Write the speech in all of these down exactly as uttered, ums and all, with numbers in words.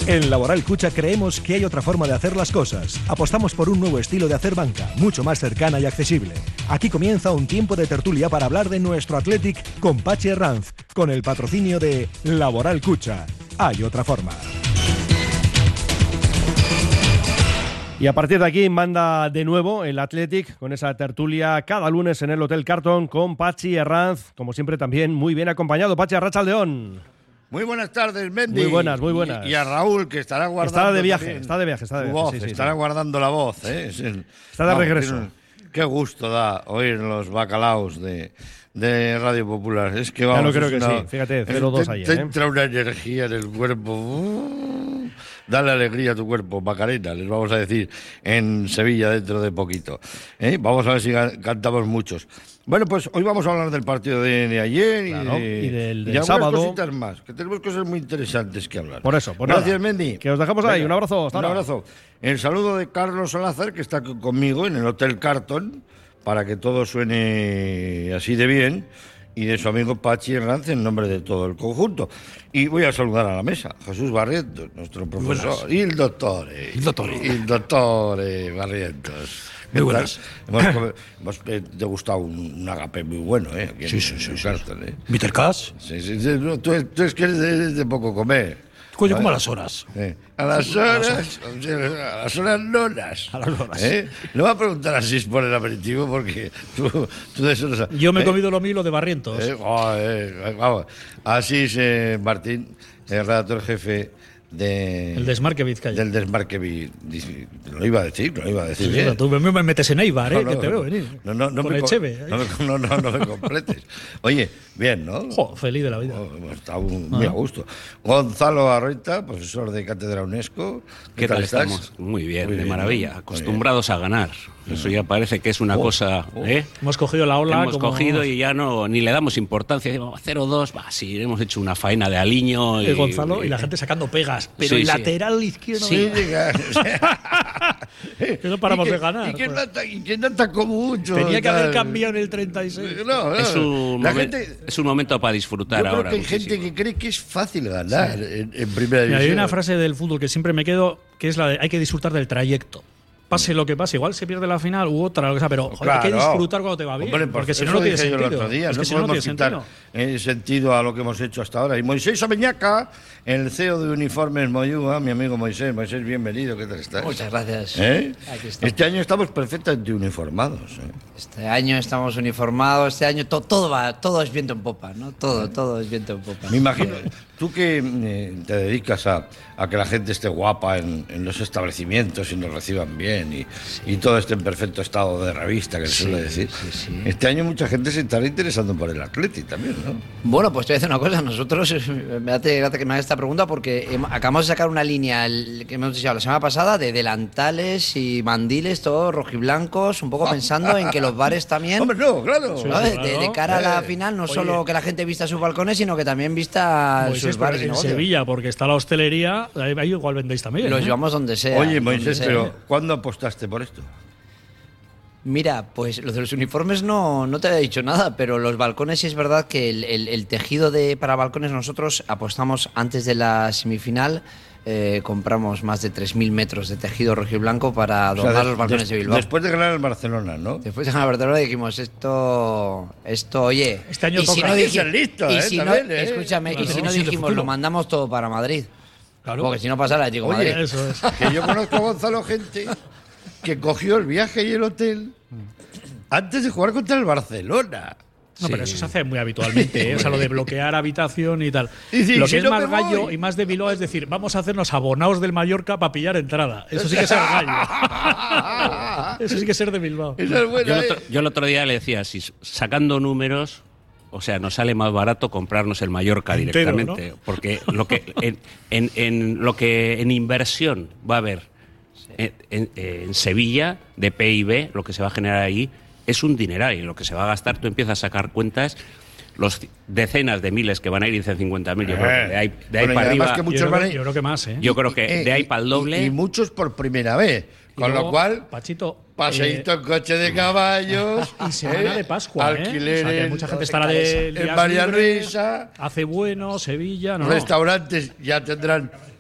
En Laboral Cucha creemos que hay otra forma de hacer las cosas. Apostamos por un nuevo estilo de hacer banca, mucho más cercana y accesible. Aquí comienza un tiempo de tertulia para hablar de nuestro Athletic con Pachi Herranz, con el patrocinio de Laboral Cucha. Hay otra forma. Y a partir de aquí manda de nuevo el Athletic con esa tertulia cada lunes en el Hotel Carton con Pachi Herranz, como siempre también muy bien acompañado. Pachi, arratsaldeón. Muy buenas tardes, Mendy. Muy buenas, muy buenas. Y, y a Raúl, que estará guardando. Estará de viaje, también está de viaje, está de su viaje. voz, Sí, sí, estará sí. guardando la voz. ¿eh? Es el, está de vamos, regreso. tiene, qué gusto da oír los bacalaos de, de Radio Popular. Es que vamos. Ya lo creo que una, sí. Fíjate, cero dos te, ayer. Te ¿eh? entra una energía en el cuerpo. Uh, dale alegría a tu cuerpo, Macarena, les vamos a decir en Sevilla dentro de poquito. ¿Eh? Vamos a ver si cantamos muchos. Bueno, pues hoy vamos a hablar del partido de, de ayer claro, y, de, y del, del y sábado. cositas más, que tenemos cosas muy interesantes que hablar. Por eso, por Gracias, nada. Mendy. Que os dejamos Venga, ahí. Un abrazo. Hasta un ahora. abrazo. El saludo de Carlos Salazar, que está conmigo en el Hotel Carton, para que todo suene así de bien, y de su amigo Pachi Herranz en nombre de todo el conjunto. Y voy a saludar a la mesa. Jesús Barrientos, nuestro profesor, y el doctor. Il dottore. El doctor eh, Barrientos. Muy buenas. Hemos, hemos eh, degustado un, un agape muy bueno, ¿eh? Aquí Sí, en, sí, sí, en sí. Carton, ¿eh? Bitter Cash. Sí, sí, sí. No, tú, tú es que eres de, eres de poco comer. Coño, como a las horas. Eh, a las horas, a las horas nonas. A las horas. ¿Eh? Le voy a preguntar así por el aperitivo porque tú, tú de eso no sabes. Yo me he ¿Eh? comido lo mío de Barrientos. Eh, oh, eh, vamos. Así es, eh, Martín, el redactor jefe de, El Desmarque Vizcaya. del Desmarque Vi- Di- Lo iba a decir, lo iba a decir Sí, bien. tú me me metes en Eibar, ¿eh? No, que no, te veo venir. No, no, no Con me, co- Echeve. no, me, no, no, no me completes. Oye, bien, ¿no? Jo, feliz de la vida. Oh, hemos estado muy a gusto. Gonzalo Arroita, profesor de Cátedra UNESCO. ¿Qué tal estamos? Muy bien, Muy de bien, maravilla. ¿no? Acostumbrados a ganar. Eso ya parece que es una Oh, cosa... oh. ¿eh? Hemos cogido la ola. Hemos como... cogido y ya no ni le damos importancia. Decimos cero dos, va, sí, hemos hecho una faena de aliño. Y, Eh, Gonzalo y la gente sacando pegas. Pero Sí, el sí. lateral izquierdo. Sí, diga. Que no paramos Y que- de ganar. Y que pues. no ata- y que no atacó mucho. Tenía que haber tal. cambiado en el treinta y seis. No, no. Es un, La momen- gente, es un momento para disfrutar yo creo ahora. que hay gente muchísimo. que cree que es fácil ganar en, en primera Mira, división. hay una frase del fútbol que siempre me quedo, que es la de hay que disfrutar del trayecto. Pase lo que pase, igual se pierde la final u otra, lo que sea, pero joder, hay que Claro. disfrutar cuando te va bien. Hombre, pues porque si no, eso no tiene dije yo sentido. el otro día, Es no que si no, no podemos tiene quitar sentido. eh, sentido a lo que hemos hecho hasta ahora. Y Moisés Ameñaca, el C E O de Uniformes Moyúa, mi amigo Moisés. Moisés, bienvenido, ¿qué tal estás? Muchas gracias. ¿Eh? Aquí estamos. Este año estamos perfectamente uniformados. ¿eh? Este año estamos uniformados, este año to- todo va, todo es viento en popa, ¿no? Todo, todo es viento en popa. Me imagino, tú que eh, te dedicas a, a que la gente esté guapa en, en los establecimientos y nos reciban bien y, y todo esté en perfecto estado de revista, que se Sí, suele decir. sí, sí. Este año mucha gente se estará interesando por el Atleti también, ¿no? Bueno, pues te voy a decir una cosa, nosotros, eh, me hace gracia que me hagas esta pregunta porque hem- acabamos de sacar una línea el- que hemos dicho la semana pasada de delantales y mandiles, todos rojiblancos, un poco pensando en que los bares también... Hombre, no, claro. ¿no? De, claro. de- de cara a la Eh, final, no oye. solo que la gente vista sus balcones, sino que también vista Moisés, sus pero bares y en negocios. Sevilla, porque está la hostelería, ahí, ahí igual vendéis también. Los ¿eh? llevamos donde sea. Oye, donde Moisés, sea. pero ¿cuándo apostaste por esto? Mira, pues lo de los uniformes no, no te había dicho nada, pero los balcones sí es verdad que el, el- el tejido de para balcones nosotros apostamos antes de la semifinal, eh, compramos más de tres mil metros de tejido rojiblanco para O sea, adornar des- los balcones des- de Bilbao. Después de ganar el Barcelona, ¿no? Después de ganar Barcelona dijimos, esto, esto, oye, Este año y si toca. no Hay que diji- ser listo, y ¿eh? si no, También, ¿eh? escúchame, Claro. y si no Sí, de dijimos, futuro. lo mandamos todo para Madrid. Claro. Porque si no pasa el Atlético de Madrid. Eso es. Que yo conozco a Gonzalo gente que cogió el viaje y el hotel antes de jugar contra el Barcelona. No, pero eso se hace muy habitualmente, ¿eh? O sea, lo de bloquear habitación y tal. Y sí, lo si que es no más me gallo voy. y más de Bilbao es decir, vamos a hacernos abonados del Mallorca para pillar entrada. Eso sí que es ser gallo. Eso sí que es ser de Bilbao. Esa es buena, Yo el, ¿eh? otro, yo el otro día le decía, si sacando números, o sea, nos sale más barato comprarnos el Mallorca Entero, directamente, ¿no? porque lo que en, en- en lo que en inversión va a haber en, en- en Sevilla de P I B, lo que se va a generar ahí es un dineral, y lo que se va a gastar, tú empiezas a sacar cuentas, los c- decenas de miles que van a ir, dicen cincuenta mil, yo creo que de ahí, de ahí Bueno, y para además arriba, que muchos yo, creo, van a- que- yo creo que más, ¿eh? yo creo que Eh, de ahí y- para el y- doble. Y, muchos por primera vez. Y Con luego, lo cual, Pachito, paseíto eh, en coche de caballos. y semana ¿eh? de Pascua, ¿eh? Alquiler O sea, que en- mucha gente estará de en María Luisa, Luisa. hace bueno, Sevilla, no, no. Restaurantes ya tendrán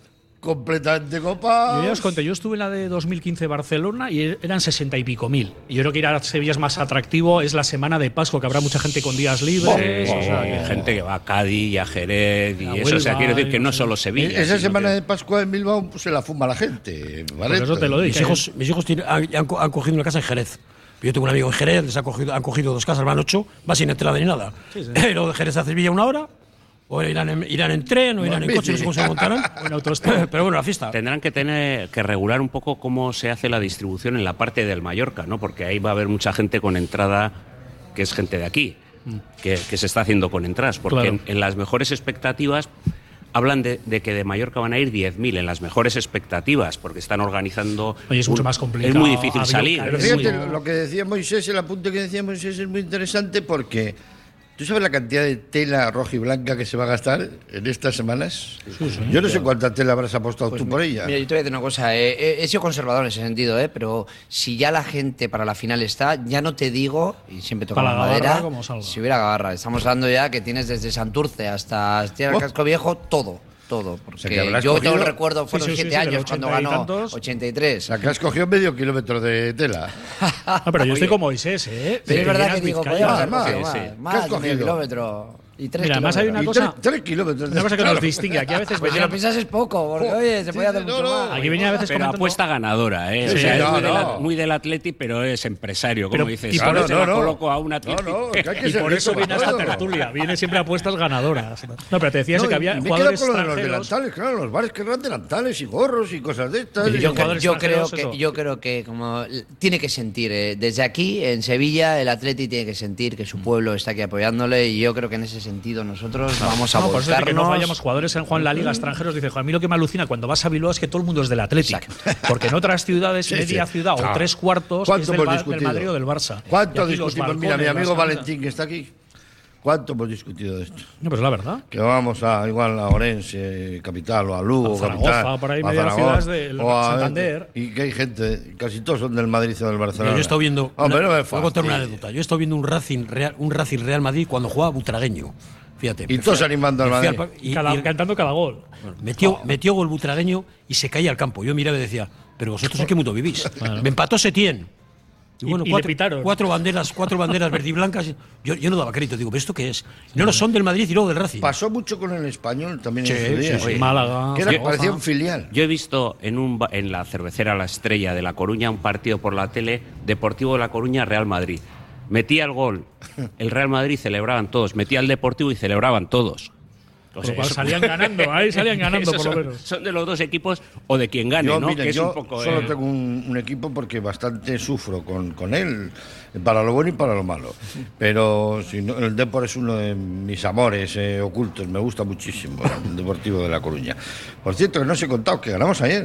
completamente copados. Yo ya os conté, yo estuve en la de dos mil quince Barcelona y eran sesenta y pico mil. Y yo creo que ir a Sevilla es más atractivo, es la semana de Pascua, que habrá mucha gente con días libres. Sí, o sea, hay que- gente que va a Cádiz y a Jerez y A eso. O sea, Huelva, quiero decir que no y- solo Sevilla. Esa sino semana que- de Pascua en Bilbao pues, se la fuma la gente. ¿vale? Por eso te lo digo. Mis hijos, mis hijos tienen- han, han co- han cogido una casa en Jerez. Yo tengo un amigo en Jerez, les ha cogido, han cogido dos casas, van ocho, va sin entrada ni nada. Pero de Jerez a Sevilla una hora, o irán en, irán en tren, o irán en bici. coche, no sé cómo se lo montarán. O en autostop. Pero bueno, la fiesta. Tendrán que tener que regular un poco cómo se hace la distribución en la parte del Mallorca, ¿no? Porque ahí va a haber mucha gente con entrada que es gente de aquí, que, que se está haciendo con entradas. Porque Claro. en, en las mejores expectativas hablan de, de que de Mallorca van a ir diez mil, en las mejores expectativas, porque están organizando. Oye, es mucho un- más complicado. Es muy difícil Avión, salir. carretera, Pero es muy- fíjate, lo que decía Moisés, el apunte que decía Moisés es muy interesante porque ¿tú sabes la cantidad de tela roja y blanca que se va a gastar en estas semanas? Yo no sé cuánta tela habrás apostado Pues tú mi- por ella. Mira, yo te voy a decir una cosa. eh, eh, he sido conservador en ese sentido, eh, pero si ya la gente para la final está, ya no te digo, y siempre toca Para la la madera, Gabarra, como salga. si hubiera Gabarra. Estamos hablando ya que tienes desde Santurce hasta Tierra Oh. Casco Viejo, todo. Todo. Porque sea, que habrás yo cogido- todo el recuerdo fueron Sí, sí, sí, siete sí, pero años cuando ochenta y ganó tantos. ochenta y O tres. sea, que has cogido medio kilómetro de tela. Ah, pero yo estoy Oye, como Moisés, ¿eh? Pero es verdad llenas que digo, Vizcaya. podríamos haber más, cogido sí. más, ¿Qué más has de medio cogido? kilómetro. Y tres Mira, además hay kilómetros. una Y cosa- tres, tres kilómetros. de- Una cosa que claro. nos distingue. Aquí a veces Pues si venía- lo piensas es poco, porque oye, se puede hacer no, mucho no. más. Aquí venía a veces Pero comentando- apuesta ganadora, ¿eh? Sí, o sea, no, es muy, de la- no. muy del Atleti, pero es empresario, como Pero- dices. y por Ahora eso- se la no, no. coloco a un Atleti. No, no, que hay que Y ser por eso rico viene para esta todo. tertulia. Viene siempre apuestas ganadoras. No, pero te decía ese No, que y había me he jugadores quedado con lo de los extranjeros. delantales, claro, los bares querrán delantales y gorros y cosas de estas. Yo, Y- yo jugadores creo extranjeros, que eso. yo creo que como l- tiene que sentir eh, desde aquí en Sevilla el Atleti tiene que sentir que su pueblo está aquí apoyándole y yo creo que en ese sentido nosotros vamos a No, por eso es de que no volcarnos. vayamos jugadores en Juan la Liga extranjeros. Dice, "Jo, a mí lo que me alucina cuando vas a Bilbao es que todo el mundo es del Athletic. Porque en otras ciudades, Sí, media sí. ciudad o Claro. tres cuartos ¿Cuánto es del, hemos Ba- del discutido? Madrid o del Barça. ¿Cuánto Y aquí los discutimos? Mira, mi balcones, amigo las camisas- Valentín, que está aquí. ¿Cuánto hemos discutido de esto? No, pero es la verdad. Que vamos a igual a Orense, capital, o a Lugo, A Zaragoza, capital. por ahí a medio de las Zaragoza, ciudades del o a- Santander. Y que hay gente, casi todos son del Madrid o del Barcelona. Yo he estado viendo. Hombre, una- no me voy a contar una fastidies. anécdota. Yo he estado viendo un Racing Real, un Racing Real Madrid cuando jugaba Butragueño. Fíjate. Y todos me fui a- animando al me fui Madrid. pa- y- Cada- y- cantando cada gol. bueno, metió, metió gol Butragueño y se caía al campo. Yo miraba y decía, pero vosotros en qué mundo vivís. Me empató Setién. Y, Y- bueno, y le cuatro, pitaron. cuatro banderas, cuatro banderas verdiblancas. Yo, yo no daba crédito. Digo, ¿pero esto qué es? No, no, son del Madrid y luego del Racing. Pasó mucho con el español también Sí, en su día. sí, sí. Oye, Málaga, Que era, Zaragoza. parecía un filial. Yo he visto en, un, ba- en la cervecera La Estrella de La Coruña un partido por la tele, Deportivo de La Coruña, Real Madrid. Metía el gol, el Real Madrid celebraban todos, metía el Deportivo y celebraban todos. O Por sea, lo cual eso- salían ganando, ahí salían ganando esos por lo son, menos. son de los dos equipos o de quien gane, Yo, ¿no? mire, que es yo un poco, solo eh, tengo un, un equipo porque bastante sufro con, con él, para lo bueno y para lo malo. Pero si no, el Depor es uno de mis amores eh, ocultos, me gusta muchísimo el Deportivo de La Coruña. Por cierto, que no os he contado que ganamos ayer.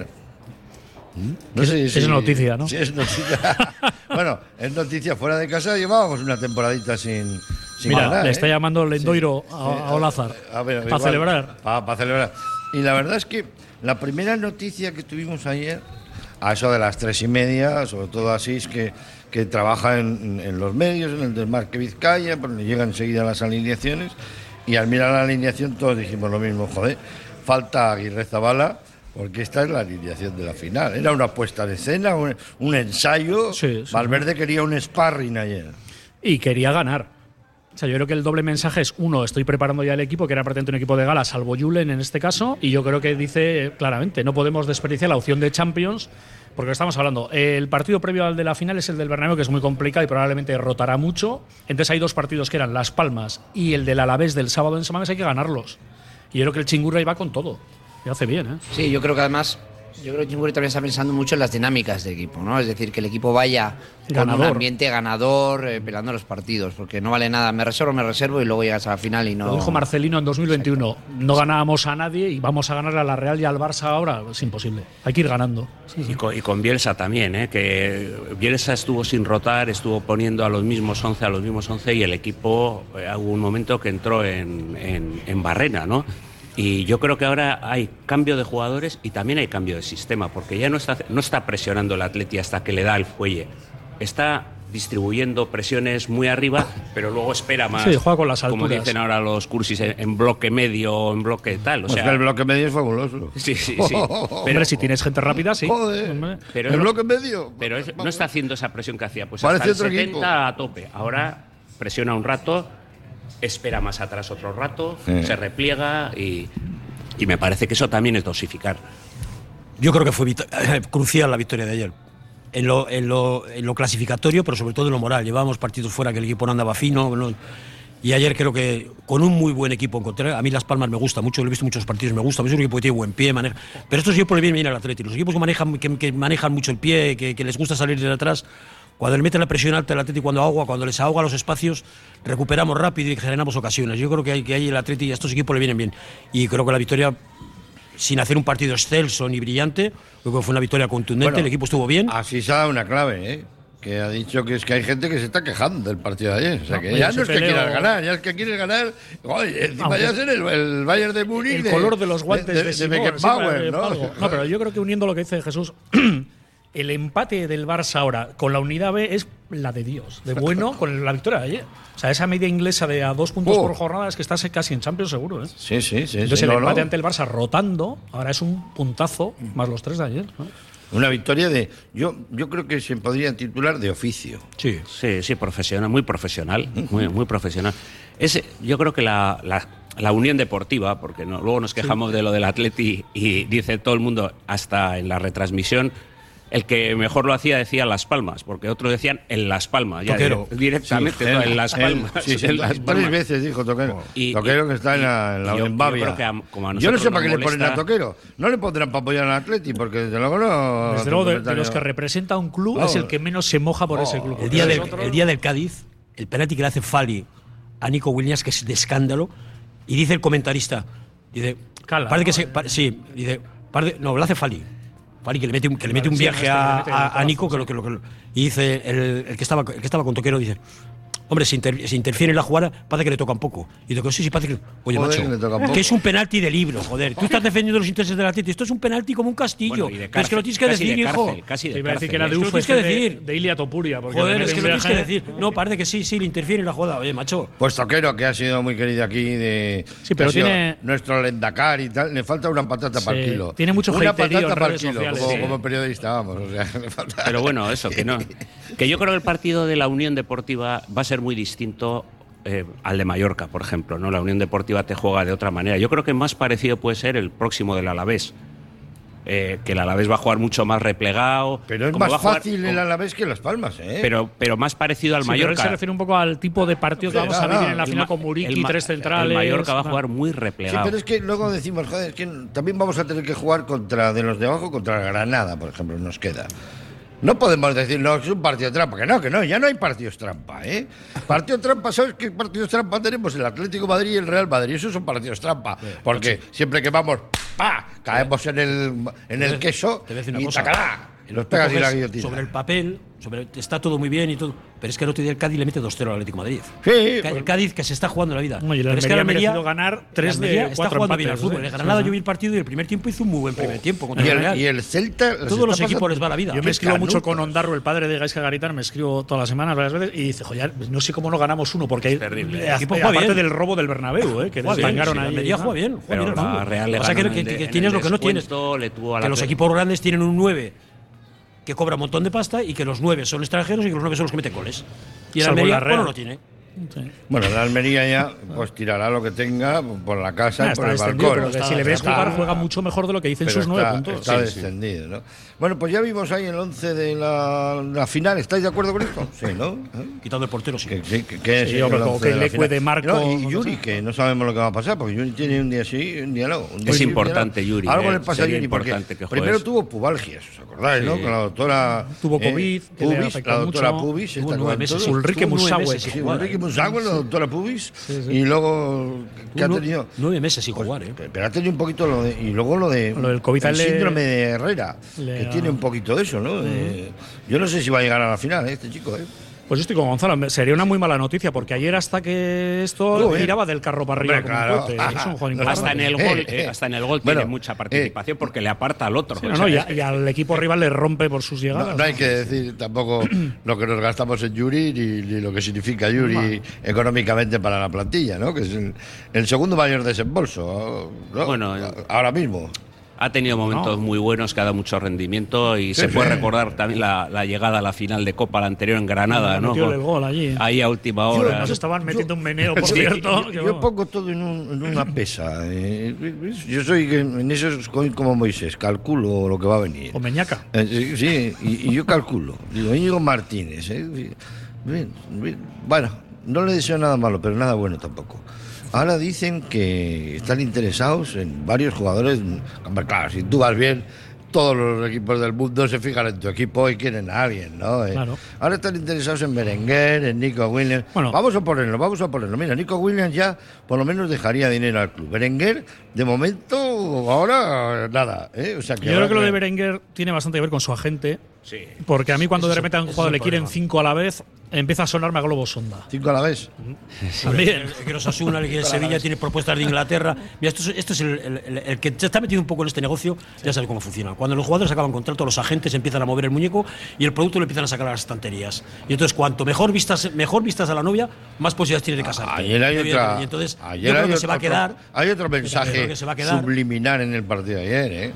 No sé Es- es noticia, ¿no? Sí, es noticia. Bueno, es noticia. Fuera de casa llevábamos una temporadita sin, sin Mira, ganar, le ¿eh? está llamando Lendoiro Sí, a, sí, a Olázar. a ver, Para igual, celebrar. pa- Para celebrar. Y la verdad es que la primera noticia que tuvimos ayer, a eso de las tres y media, sobre todo así, es que, que trabaja en, en los medios, en el Desmarque Vizcaya, pues le llegan enseguida las alineaciones, y al mirar la alineación todos dijimos lo mismo, joder, falta Aguirre Zabala, porque esta es la alineación de la final. Era una puesta de escena, un, un ensayo. Sí, sí. Valverde quería un sparring ayer. Y quería ganar. O sea, yo creo que el doble mensaje es, uno, estoy preparando ya el equipo, que era prácticamente un equipo de gala, salvo Julen en este caso, y yo creo que dice eh, claramente, no podemos desperdiciar la opción de Champions, porque estamos hablando, el partido previo al de la final es el del Bernabéu, que es muy complicado y probablemente rotará mucho. Entonces hay dos partidos que eran Las Palmas y el del Alavés del sábado en Samamés, hay que ganarlos. Y yo creo que el Chingurri va con todo. Y hace bien, ¿eh? Sí, yo creo que además, yo creo que Chingurri también está pensando mucho en las dinámicas del equipo, ¿no? Es decir, que el equipo vaya con Ganador. un ambiente ganador, eh, peleando los partidos, porque no vale nada, me reservo, me reservo y luego llegas a la final y no. Lo dijo Marcelino en dos mil veintiuno, no ganábamos a nadie y vamos a ganarle a la Real y al Barça ahora, es imposible. Hay que ir ganando. Y con, y con Bielsa también, ¿eh? Que Bielsa estuvo sin rotar, estuvo poniendo a los mismos once, a los mismos once y el equipo, eh, hubo un momento que entró en, en, en barrena, ¿no? Y yo creo que ahora hay cambio de jugadores y también hay cambio de sistema, porque ya no está, no está presionando el Atleti hasta que le da el fuelle. Está distribuyendo presiones muy arriba, pero luego espera más. Sí, juega con las como alturas. dicen ahora los cursis, en, en bloque medio o en bloque tal. O Pues sea, que el bloque medio es fabuloso. Sí, sí, sí. Hombre, si tienes gente rápida, sí. Joder, Hombre. Pero el no- bloque medio. Pero es- no está haciendo esa presión que hacía. Pues Parece hasta el otro equipo. setenta a tope. Ahora presiona un rato, espera más atrás otro rato, Sí. se repliega y, y me parece que eso también es dosificar. Yo creo que fue vit- crucial la victoria de ayer. En lo, en, lo, en lo clasificatorio, pero sobre todo en lo moral. Llevábamos partidos fuera que el equipo no andaba fino. No, y ayer creo que con un muy buen equipo encontré. A mí Las Palmas me gusta mucho, lo he visto muchos partidos, me gusta. Es un equipo que tiene buen pie, maneja. Pero estos equipos le vienen bien al Atlético. Los equipos que manejan, que, que manejan mucho el pie, que, que les gusta salir de atrás. Cuando le meten la presión alta al Atlético, cuando agua, cuando les ahoga los espacios, recuperamos rápido y generamos ocasiones. Yo creo que hay que ahí el Atlético y a estos equipos le vienen bien. Y creo que la victoria, sin hacer un partido excelso ni brillante, creo que fue una victoria contundente. Bueno, el equipo estuvo bien. Así se ha dado una clave, ¿eh? Que ha dicho que es que hay gente que se está quejando del partido de ayer. O sea, No, que oye, ya ese no es que peleo- quieras ganar, ya es que quieres ganar. Oye, encima Aunque- ya ser el, el Bayern de Múnich. El de- color de los guantes de, de, de Simón, Beckenbauer, sí, de ¿no? Palgo. No, pero yo creo que uniendo lo que dice Jesús, el empate del Barça ahora con la unidad B es la de Dios, de bueno con la victoria de ayer. O sea, esa media inglesa de a dos puntos Oh. por jornada es que estás casi en Champions seguro, ¿eh? Sí, sí, sí. Entonces sí, el no, empate no. ante el Barça rotando ahora es un puntazo más los tres de ayer, ¿no? Una victoria de. Yo, yo creo que se podría titular de oficio. Sí. Sí, sí, profesional, muy profesional, muy, muy profesional. Es, yo creo que la, la, la unión deportiva, porque no, luego nos quejamos de lo del Atleti y dice todo el mundo, hasta en la retransmisión, el que mejor lo hacía decía Las Palmas, porque otros decían en Las Palmas, ya Toquero. dire- directamente, Sí, ¿no? él- en Las él- Palmas. sí, sí, en Las tres Palmas. veces dijo Toquero. Y- Toquero y- que está en la, en la y yo- en yo Bavia. creo que a- como a Yo no nosotros sé para qué nos le ponen a molesta- Toquero. No le pondrán para apoyar al Atleti, porque desde luego no. Desde hace luego, un de, de comentario. los que representa un club, Oh. es el que menos se moja por ese club. El día, Los del, otros- el día del Cádiz, el penalti que le hace Fali a Nico Williams, que es de escándalo, y dice el comentarista, dice, Cala, parece que ¿no? se, pa- sí, dice, parece- no, lo hace Fali. Fali que le mete un, que le mete un Sí, viaje este, a, le mete el a- a codazo, Nico, que lo, que lo, que lo- y dice el, el que estaba, el que estaba con Toquero, dice, hombre, si, inter- si interfiere en la jugada, parece que le toca un poco. Y digo, sí, sí, parece que. Oye, Joder, macho, que le toca un poco. que es un penalti de libro, joder. Tú estás defendiendo los intereses del Atlético. Esto es un penalti como un castillo. Bueno, y de Pero es que lo cárcel, tienes que casi decir, de hijo. cárcel, casi de Te iba a decir cárcel, que era ¿eh? de Esto lo U F tienes C que de, decir. de Ilia Topuria. porque Joder, le es mete que un lo tienes que viaje- decir. No, parece que sí, sí, le interfiere en la jugada. Oye, macho. Pues Toquero, que ha sido muy querido aquí, de, Sí, pero ha sido tiene- nuestro Lendacar y tal, le falta una patata Sí, para el kilo. tiene mucho Una haterío patata en para el redes kilo, sociales, como, sí. como periodista, vamos. O sea, le falta. Pero bueno, eso, que no. Que yo creo que el partido de la Unión Deportiva va a ser muy distinto eh, al de Mallorca, por ejemplo, ¿no? La Unión Deportiva te juega de otra manera. Yo creo que más parecido puede ser el próximo del Alavés. Eh, que el Alavés va a jugar mucho más replegado. Pero es como más va a jugar- fácil el Alavés que Las Palmas, ¿eh? Pero, pero más parecido al Sí, pero él Mallorca. se refiere un poco al tipo de partido que Sí, vamos a no, vivir no, en la el final ma- con Muriqui, el ma- tres centrales. El Mallorca va a no. jugar muy Sí, replegado. pero es que luego decimos, joder, es que también vamos a tener que jugar contra de los de abajo contra Granada, por ejemplo, nos queda. No podemos decir, no, es un partido trampa, que no, que no, ya no hay partidos trampa, ¿eh? Partido trampa, ¿sabes qué partidos trampa tenemos? El Atlético de Madrid y el Real Madrid, esos son partidos trampa, porque siempre que vamos, ¡pa!, caemos en el, en el queso Te voy a decir una y cosa. ¡tacalá! Y los Tú pegas y la coges guillotina. sobre el papel, sobre, está todo muy bien y todo, pero es que el otro día el Cádiz le mete dos cero al Atlético de Madrid. Sí, El pues- Cádiz que se está jugando la vida. Oye, el Pero es que el Almería ha Almería merecido ganar tres el Almería de está cuatro jugando bien al empates, fútbol. ¿eh? El Granada Sí, yo vi el partido y el primer tiempo hizo un muy buen primer tiempo contra y, el el, Real. y el Celta. les Todos está los equipos pasando- les va la vida. Yo Qué me escribo mucho canutos. con Ondarro, el padre de Gaisca Garitano, me escribo todas las semanas, varias veces, y dice, joder, no sé cómo no ganamos uno, porque hay, terrible. eh, El equipo aparte juega bien. del robo del Bernabéu, eh, que Juega les bien, tangaron sí, ahí. el Almería ¿no? juega bien, juega Pero bien al la fútbol. Real le O sea, que, ganó que- en que- el- que en tienes el lo que no tienes. descuento, le tuvo a la Que los pe- equipos grandes tienen un nueve que cobra un montón de pasta y que los nueve son extranjeros y que los nueve son los que meten goles. Y el Salvo Almería la Real. bueno, no lo tiene. Sí. Bueno, la Almería ya pues tirará lo que tenga por la casa Ah, y está por el descendido, balcón. pero que si le ves Está- jugar, juega mucho mejor de lo que dicen pero sus nueve está, puntos. está Sí, sí. descendido, ¿no? Bueno, pues ya vimos ahí el once de la, la final. ¿Estáis de acuerdo con esto? Sí, ¿no? ¿Eh? Quitando el portero, sí. Que, que, que, que es Sí, el hombre, como once que de la Leque final. de Marco, No, y no Yuri, sé. que no sabemos lo que va a pasar, porque Yuri tiene un día sí, un día no. Un día Es sí, un día importante, no. Yuri, Algo eh, le pasa a sería Yuri, porque importante que juegue primero eso. tuvo pubalgias, ¿os acordáis, no? Sí. Con la doctora. Tuvo COVID, que le Pubis, afectó la doctora mucho. Pubis. Tuvo esta nueve con meses, todo. Ulrike Tuvo nueve Musagüe. meses sin Sí, jugar, Ulrike ¿eh? Musagüe, la doctora Pubis. Sí, sí. Y luego, ¿qué ha Uno- tenido? Nueve meses sin jugar, ¿eh? Pero ha tenido un poquito lo de, y luego lo de Lo del COVID el le- síndrome de Herrera, le que ha- tiene un poquito de eso, ¿no? De- yo no sé si va a llegar a la final, ¿eh? Este chico, ¿eh? Pues yo estoy con Gonzalo. Sería una muy mala noticia porque ayer hasta que esto Uy, giraba del carro para arriba hombre, como claro. un cohete. Es un jugador importante. Hasta en el gol, eh, hasta en el gol Bueno, tiene mucha participación eh, porque le aparta al otro. Sí, O no, sea, no, y, es a- que- y al equipo rival le rompe por sus llegadas. No, no hay que decir tampoco lo que nos gastamos en Yuri ni, ni lo que significa Yuri económicamente para la plantilla, ¿no? Que es el, el segundo mayor desembolso, ¿no? Bueno, eh, ahora mismo. Ha tenido momentos No. muy buenos, que ha dado mucho rendimiento y Sí, se puede sí. recordar también la, la llegada a la final de Copa, la anterior en Granada, ¿no? Metió el gol allí. Ahí a última Yo- hora. Nos estaban metiendo un meneo, por Yo- cierto. Yo, que yo vamos. pongo todo en, un- en una pesa. eh. Yo soy en eso soy como Moisés, calculo lo que va a venir. O Meñaca. Eh, sí, sí, y, y yo calculo. Digo, Íñigo Martínez. ¿eh? Bien, bien. Bueno, no le deseo nada malo, pero nada bueno tampoco. Ahora dicen que están interesados en varios jugadores. Hombre, claro, si tú vas bien, todos los equipos del mundo se fijan en tu equipo y quieren a alguien, ¿no? Eh, Claro. Ahora están interesados en Berenguer, en Nico Williams. Bueno. Vamos a ponerlo, vamos a ponerlo. Mira, Nico Williams ya por lo menos dejaría dinero al club. Berenguer, de momento, ahora nada. ¿eh? O sea, que Yo creo ahora que lo de que- Berenguer tiene bastante que ver con su agente. Sí. Porque a mí cuando de Eso- repente a un eso jugador es le el quieren problema. cinco a la vez, empieza a sonarme a globo sonda. Cinco a la vez. También. El que los Osasuna, el que el Sevilla tiene propuestas de Inglaterra. Mira, esto es, esto es el, el- el- el que se está metido un poco en este negocio, ya sabe cómo funciona. Cuando los jugadores acaban contrato, los agentes empiezan a mover el muñeco y el producto lo empiezan a sacar a las estanterías. Y entonces, cuanto mejor vistas, mejor vistas a la novia, más posibilidades tiene de casarte. Ayer hay Y otra. Y entonces, ayer yo creo hay que se va a otro- quedar. Hay otro creo mensaje que se va a quedar. subliminal en el partido de ayer, ¿eh?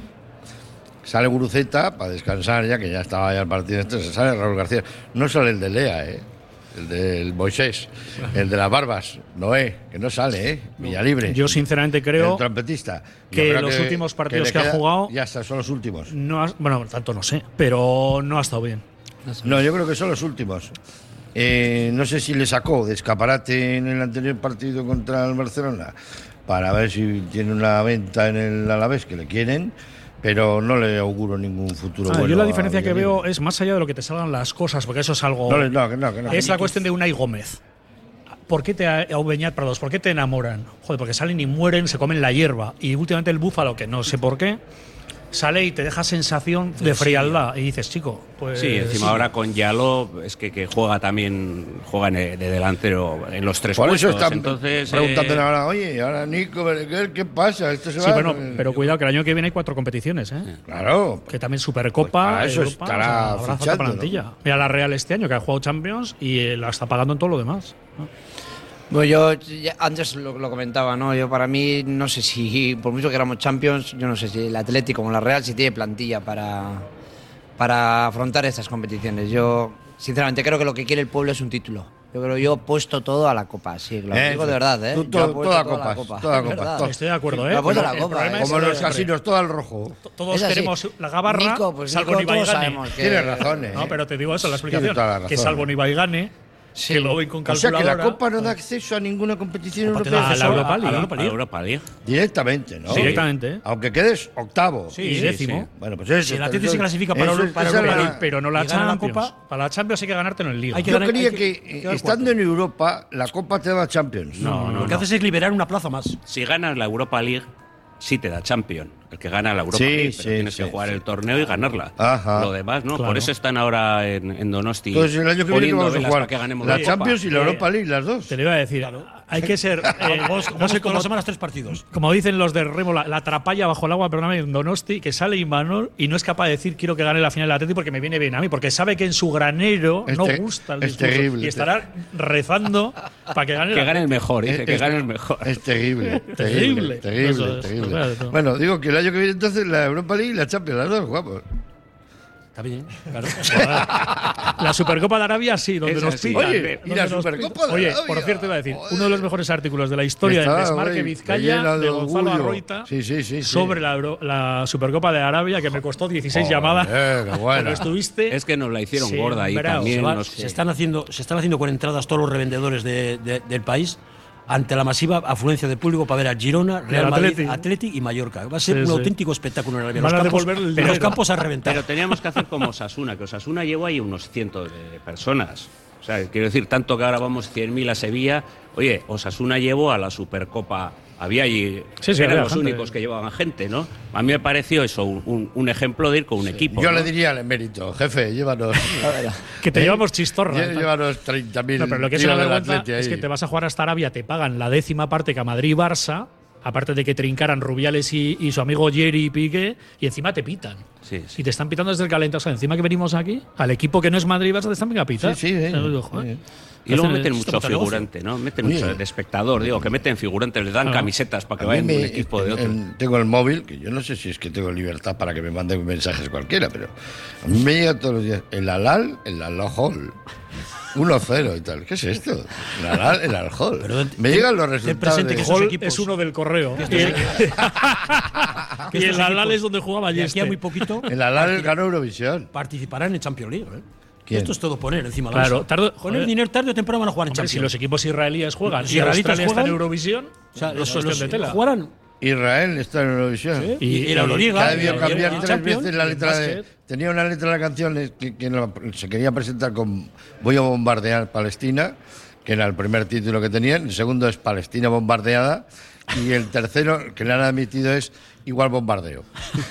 Sale Guruceta para descansar ya, que ya estaba ya el partido este. Sale Raúl García. No sale el de Lea, ¿eh? El del Moisés. El de las barbas. Noé, que no sale, ¿eh? Villalibre. Yo sinceramente creo El trompetista. Yo que creo los últimos partidos le que ha queda- jugado- Ya está, son los últimos. no ha- bueno, tanto no sé, pero no ha estado bien. No, yo creo que son los últimos. Eh, no sé si le sacó de escaparate en el anterior partido contra el Barcelona para ver si tiene una venta en el Alavés, que le quieren, pero no le auguro ningún futuro Ah, bueno. yo la a diferencia que Villalibre. veo es más allá de lo que te salgan las cosas, porque eso es algo. No, le- no, que no, que no. es la cuestión de Unai Gómez. ¿Por qué te Aubeñat Prados? ¿Por qué te enamoran? Joder, porque salen y mueren, se comen la hierba. Y últimamente el Búfalo, que no sé por qué, sale y te deja sensación de frialdad. Y dices, chico, pues. Sí, encima ahora con Yalo es que, que juega también, juega en el- de delantero en los tres Por eso puestos. están Entonces, preguntando eh, ahora, oye, ahora Nico Berenguer, ¿qué pasa? Esto se Sí, va. pero, pero cuidado, que el año que viene hay cuatro competiciones, ¿eh? Claro. Que también Supercopa, Pues para eso Europa, estará o sea, habrá falta fichando, plantilla. ¿no? Mira la Real este año, que ha jugado Champions y eh, la está pagando en todo lo demás. Bueno, yo ya antes lo, lo comentaba, ¿no? Yo para mí, no sé si, por mucho que éramos Champions, yo no sé si el Atlético como la Real si tiene plantilla para, para afrontar estas competiciones. Yo, sinceramente, creo que lo que quiere el pueblo es un título. Yo creo yo he puesto todo a la Copa, sí, lo Eh, digo de verdad, ¿eh? tú Yo todo- he puesto toda todo a la copas, toda es copas, verdad. todo. Estoy de acuerdo, ¿eh? Lo he puesto a la El Copa, problema ¿eh? es Como que- los casinos, todo al rojo. Todos Es así. queremos la gabarra, Nico, pues salvo Nico, Ibai todos Gane. sabemos que- Tienes razón, ¿eh? No, pero te digo eso, la Tiene explicación. toda la Que razón. salvo Ibai Gane, Sí. que lo ven con O sea que calculadora. la Copa no da acceso a ninguna competición Copa te europea. da a la Jesús. Europa a League. la Europa League. Europa League. Directamente, ¿no? Sí, directamente. Aunque quedes octavo. Sí, y décimo. Bueno, pues eso. Si el Atlético se clasifica para eso- Euro- para esa es Europa la- League, Pero no la Y gana la Champions. Copa. Para la Champions hay que ganarte en el Liga. Hay que Yo ganar- creía hay que, que- eh, quedar estando cuarto. en Europa, la Copa te daba Champions. No, no, Lo que haces es liberar una plaza más. Si ganas la Europa League, sí te da Champions. El que gana la Europa Sí, League, sí, pero tienes sí, que jugar sí. el torneo y ganarla. Ajá. Lo demás, ¿no? Claro. Por eso están ahora en, en Donosti. Entonces el año que viene que poniendo vamos a velas jugar para que ganemos la Copa. Champions y la Eh, Europa League, las dos. Te lo iba a decir. Hay que ser. eh, Vos, no sé todas cómo. las semanas tres partidos. Como dicen los de Remo, la, la trapalla bajo el agua, perdóname, en Donosti, que sale Imanol y no es capaz de decir quiero que gane la final del Atlético porque me viene bien a mí, porque sabe que en su granero Es no te- gusta el es discurso terrible. y estará rezando para que gane Que el gane el mejor, dice, Es- que es- gane el mejor. Es terrible, Terrible. terrible, terrible, Eso es, terrible. claro, eso. Bueno, digo que el año que viene entonces la Europa League y la Champions, las dos, guapos. Está bien, claro. La Supercopa de Arabia sí, donde Esa nos sí. pitan. Oye, y la donde nos Supercopa de Oye, Arabia. por cierto, iba a decir, Joder. uno de los mejores artículos de la historia Está, del Desmarque güey, Vizcaya llena de de Gonzalo orgullo. Arroita Sí, sí, sí, sí. sobre la, Euro- la Supercopa de Arabia que me costó dieciséis Joder, llamadas. qué Porque buena. estuviste. Es que nos la hicieron Sí, gorda ahí bravo, también. Se, va- nos- se están haciendo, se están haciendo con entradas todos los revendedores de- de- del país ante la masiva afluencia de público para ver a Girona, Real al Madrid, Atleti. Athletic y Mallorca. Va a ser Sí, un sí. auténtico espectáculo en Arabia. Van Los a campos, devolver el los dinero. campos a reventar. Pero teníamos que hacer como Osasuna, que Osasuna llevó ahí unos cientos de personas. O sea, quiero decir, tanto que ahora vamos cien mil a Sevilla. Oye, Osasuna llevó a la Supercopa Había allí, Sí, sí, eran había los gente. únicos que llevaban gente, ¿no? A mí me pareció eso, un, un- un ejemplo de ir con un equipo. Yo ¿no? le diría al emérito, jefe, llévanos. Que te llevamos chistorra. lle- Llévanos treinta mil. No, pero lo que es una vergüenza es que te vas a jugar hasta Arabia, te pagan la décima parte que a Madrid y Barça, aparte de que trincaran Rubiales y, y su amigo Jerry y Piqué, y encima te pitan. Sí, sí. Y te están pitando desde el calentado. O sea, encima que venimos aquí, al equipo que no es Madrid y Barça te están venga a pitar. Sí, sí, eh. O sea, digo, joder. Sí. Y luego Hacen meten esto mucho para negocio. figurante, ¿no? Meten Oye. mucho de espectador, digo, que meten figurante, les dan Claro. camisetas para que A mí vayan de me- un equipo de otro. en- tengo el móvil, que yo no sé si es que tengo libertad para que me manden mensajes cualquiera, pero a mí me llega todos los días el Alal, el Al-Hol. uno cero y tal. ¿Qué es esto? El Alal, el Al-Hol. Pero Me ten- llegan los ten resultados. presente de- que esos Hall equipos- es uno del correo. Que Y estos el, que y el estos Al-Hilal equipos es donde jugaba de aquí a Yeste. muy poquito El Alal ganó Eurovisión. participarán en Champions League. ¿eh? ¿Quién? Esto es todo poner encima de la Claro, mesa. tarde- Poner joder. dinero tarde o temprano van a jugar en Hombre, si Champions. los equipos israelíes juegan, Los si israelitas Australia está en juegan, Eurovisión, O sea, es los, cuestión los- de tela. jugarán Israel está en Eurovisión. ¿eh? Y- y, y la Euroliga. Que ha y debido la cambiar Euroliga, tres Champions, veces la y el letra de. básquet. Tenía una letra de la canción que, que la- se quería presentar con Voy a bombardear Palestina, que era el primer título que tenían. El segundo es Palestina bombardeada. Y el tercero que le han admitido es Igual bombardeo.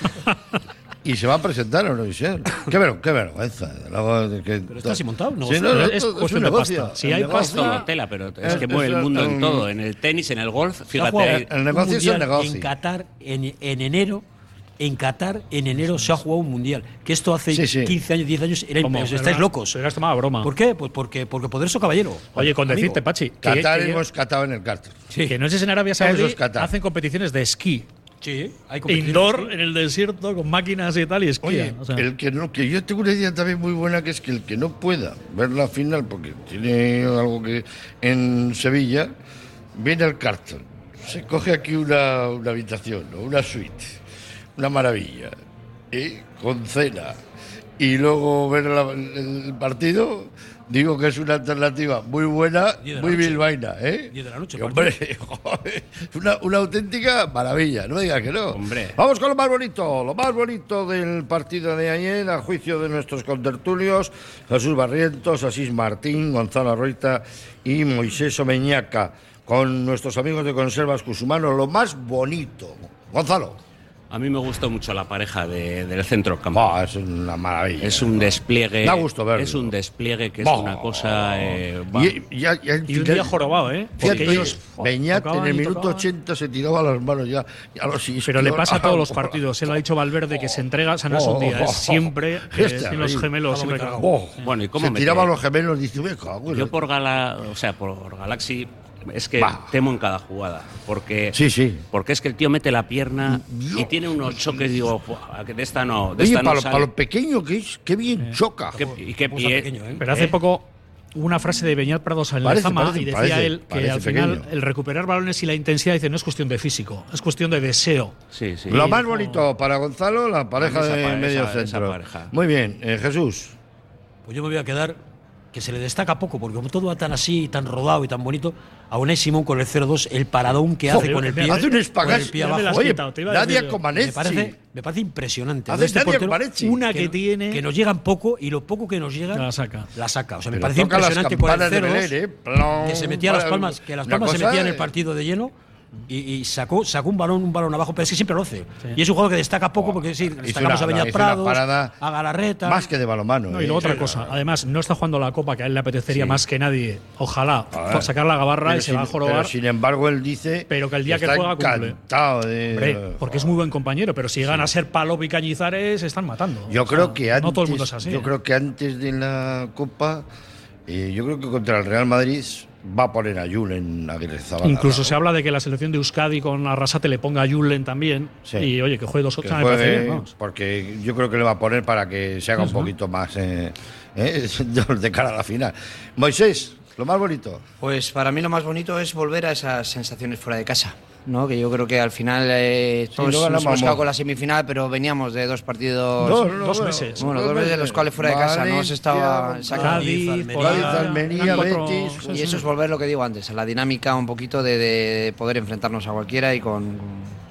Y se va a presentar a Eurovisión. Qué, ver- qué vergüenza. Luego de que- Pero está así montado, ¿no? Sí, no, Pero no, es esto cuestión un de negocio. pasta. Si El hay negocio- Es todo tela, pero es, Es- que mueve es el mundo un- en todo, en el tenis, en el golf, Se ha fíjate. jugado ahí- el negocio un es el mundial negocio. En Qatar, en, en enero, en Qatar, en enero se ha jugado un mundial. Que esto hace Sí, sí. quince años, diez años, era ¿Cómo? imposible. Pero Estáis no- locos. pero has tomado broma. ¿Por qué? Pues porque, porque poderoso caballero. Oye, con Amigo. decirte, Pachi, que, Qatar que- hemos catado en el cartón. que no sé si en Arabia Eso Saudí es Qatar. hacen competiciones de esquí. Sí, hay competiciones, Indoor, sí. en el desierto, con máquinas y tal, y esquían. Oye, o sea, el que no, que yo tengo una idea también muy buena, que es que el que no pueda ver la final, porque tiene algo que en Sevilla, viene al cartón, se coge aquí una, una habitación, ¿no? Una suite, una maravilla, ¿eh? Con cena, y luego ver la- el partido. Digo que es una alternativa muy buena, Diez de la muy noche. bilbaína, ¿eh? Diez de la noche, Que, hombre, joder, una, una auténtica maravilla, no me digas que no. Hombre. Vamos con lo más bonito, lo más bonito del partido de ayer, a juicio de nuestros contertulios, Jesús Barrientos, Asís Martín, Gonzalo Arroita y Moisés Omeñaca, con nuestros amigos de Conservas Cusumano, lo más bonito. Gonzalo. A mí me gustó mucho la pareja de- del centro campo. Bah, es una maravilla. Es un despliegue. Da gusto verlo. Es un despliegue que es Bah. una cosa. eh, va. Y, y- y- y un día jorobado, ¿eh? Fíjate, Porque ellos Beñat en tocaban el y minuto tocaban. ochenta se tiraba las manos ya. ya los Pero le pasa a todos los isquios. partidos. Él lo ha dicho Valverde que se entrega, o sea, no es un día, es siempre. Este eh, tiene los ahí. gemelos siempre Estaba cargados. Oh, Bueno, ¿y cómo se mete? tiraba los gemelos y dice, me cago en Yo la-". por Gala, o sea, por Galaxy, es que Bah. temo en cada jugada. Porque, Sí, sí. porque es que el tío mete la pierna y tiene unos choques, digo, "Buah, que de esta no. De Oye, esta no para, lo- sale". para lo pequeño que es, qué bien choca. Que- y que- Cosa y- pequeño, ¿eh? Pero hace poco hubo una frase de Beñat Prados en Parece, la Zama parece, y decía parece, él que parece al final pequeño. el recuperar balones y la intensidad dice no es cuestión de físico, es cuestión de deseo. Sí, sí. Lo más bonito para Gonzalo, la pareja Esa de pareja, medio esa centro. pareja. Muy bien, eh, Jesús. Pues yo me voy a quedar que se le destaca poco, porque como todo va tan así, tan rodado y tan bonito, a Unai Simón con el cero dos, el paradón que hace Joder, con el pie, mira, Hace un con el espagas. pie ya me abajo. las has Oye, quitado, te iba a decir Nadia yo. Comaneci. Me parece, me parece impresionante. Hace De este Nadia portero, Comaneci. Una que no- tiene- que nos llegan poco y lo poco que nos llega La saca. la saca. O sea, me Pero parece toca las impresionante con el campanas de cero dos, Belén, ¿eh? Plom, que se metía las para- palmas, que las una palmas se cosa, metían en eh. el partido de lleno. Y, y sacó, sacó un balón, un balón abajo, pero es que siempre lo hace. Y es un jugador que destaca poco porque sí, Hizo destacamos una- a Beñat hizo una Prados, parada a Galarreta. Más que de balomano. No, y ¿eh? luego otra Sí, cosa, no. además no está jugando la copa que a él le apetecería Sí. más que nadie. Ojalá A ver. por sacar la gabarra Pero y se sin- va a jorobar. Pero sin embargo, él dice. Pero que el día que está juega cumple. encantado de. Hombre, porque es muy buen compañero, pero si llegan a ser Palop y Cañizares, se están matando. Yo O sea, creo que antes. no todo el mundo es así. Yo ¿eh? creo que antes de la Copa, eh, yo creo que contra el Real Madrid va a poner a Julen Aguirrezabala. Incluso ¿no? se habla de que la selección de Euskadi con Arrasate le ponga a Julen también. Sí. Y oye, que juegue dos Que ocho me parece juegue, bien, vamos. porque yo creo que le va a poner para que se haga un Eso. poquito más eh, eh, de cara a la final. Moisés, lo más bonito. Pues para mí lo más bonito es volver a esas sensaciones fuera de casa, ¿no? Que yo creo que al final eh, Sí, todos no nos ganamos. hemos quedado con la semifinal, pero veníamos de dos partidos. No, no, dos bueno, meses. Bueno, dos meses de los cuales fuera de casa no se estaba Valencia, sacando. Cádiz, Almería, por ahí, Almería, eran cuatro- Betis, sí, Y sí. eso es volver lo que digo antes, a la dinámica un poquito de, de poder enfrentarnos a cualquiera y con, con-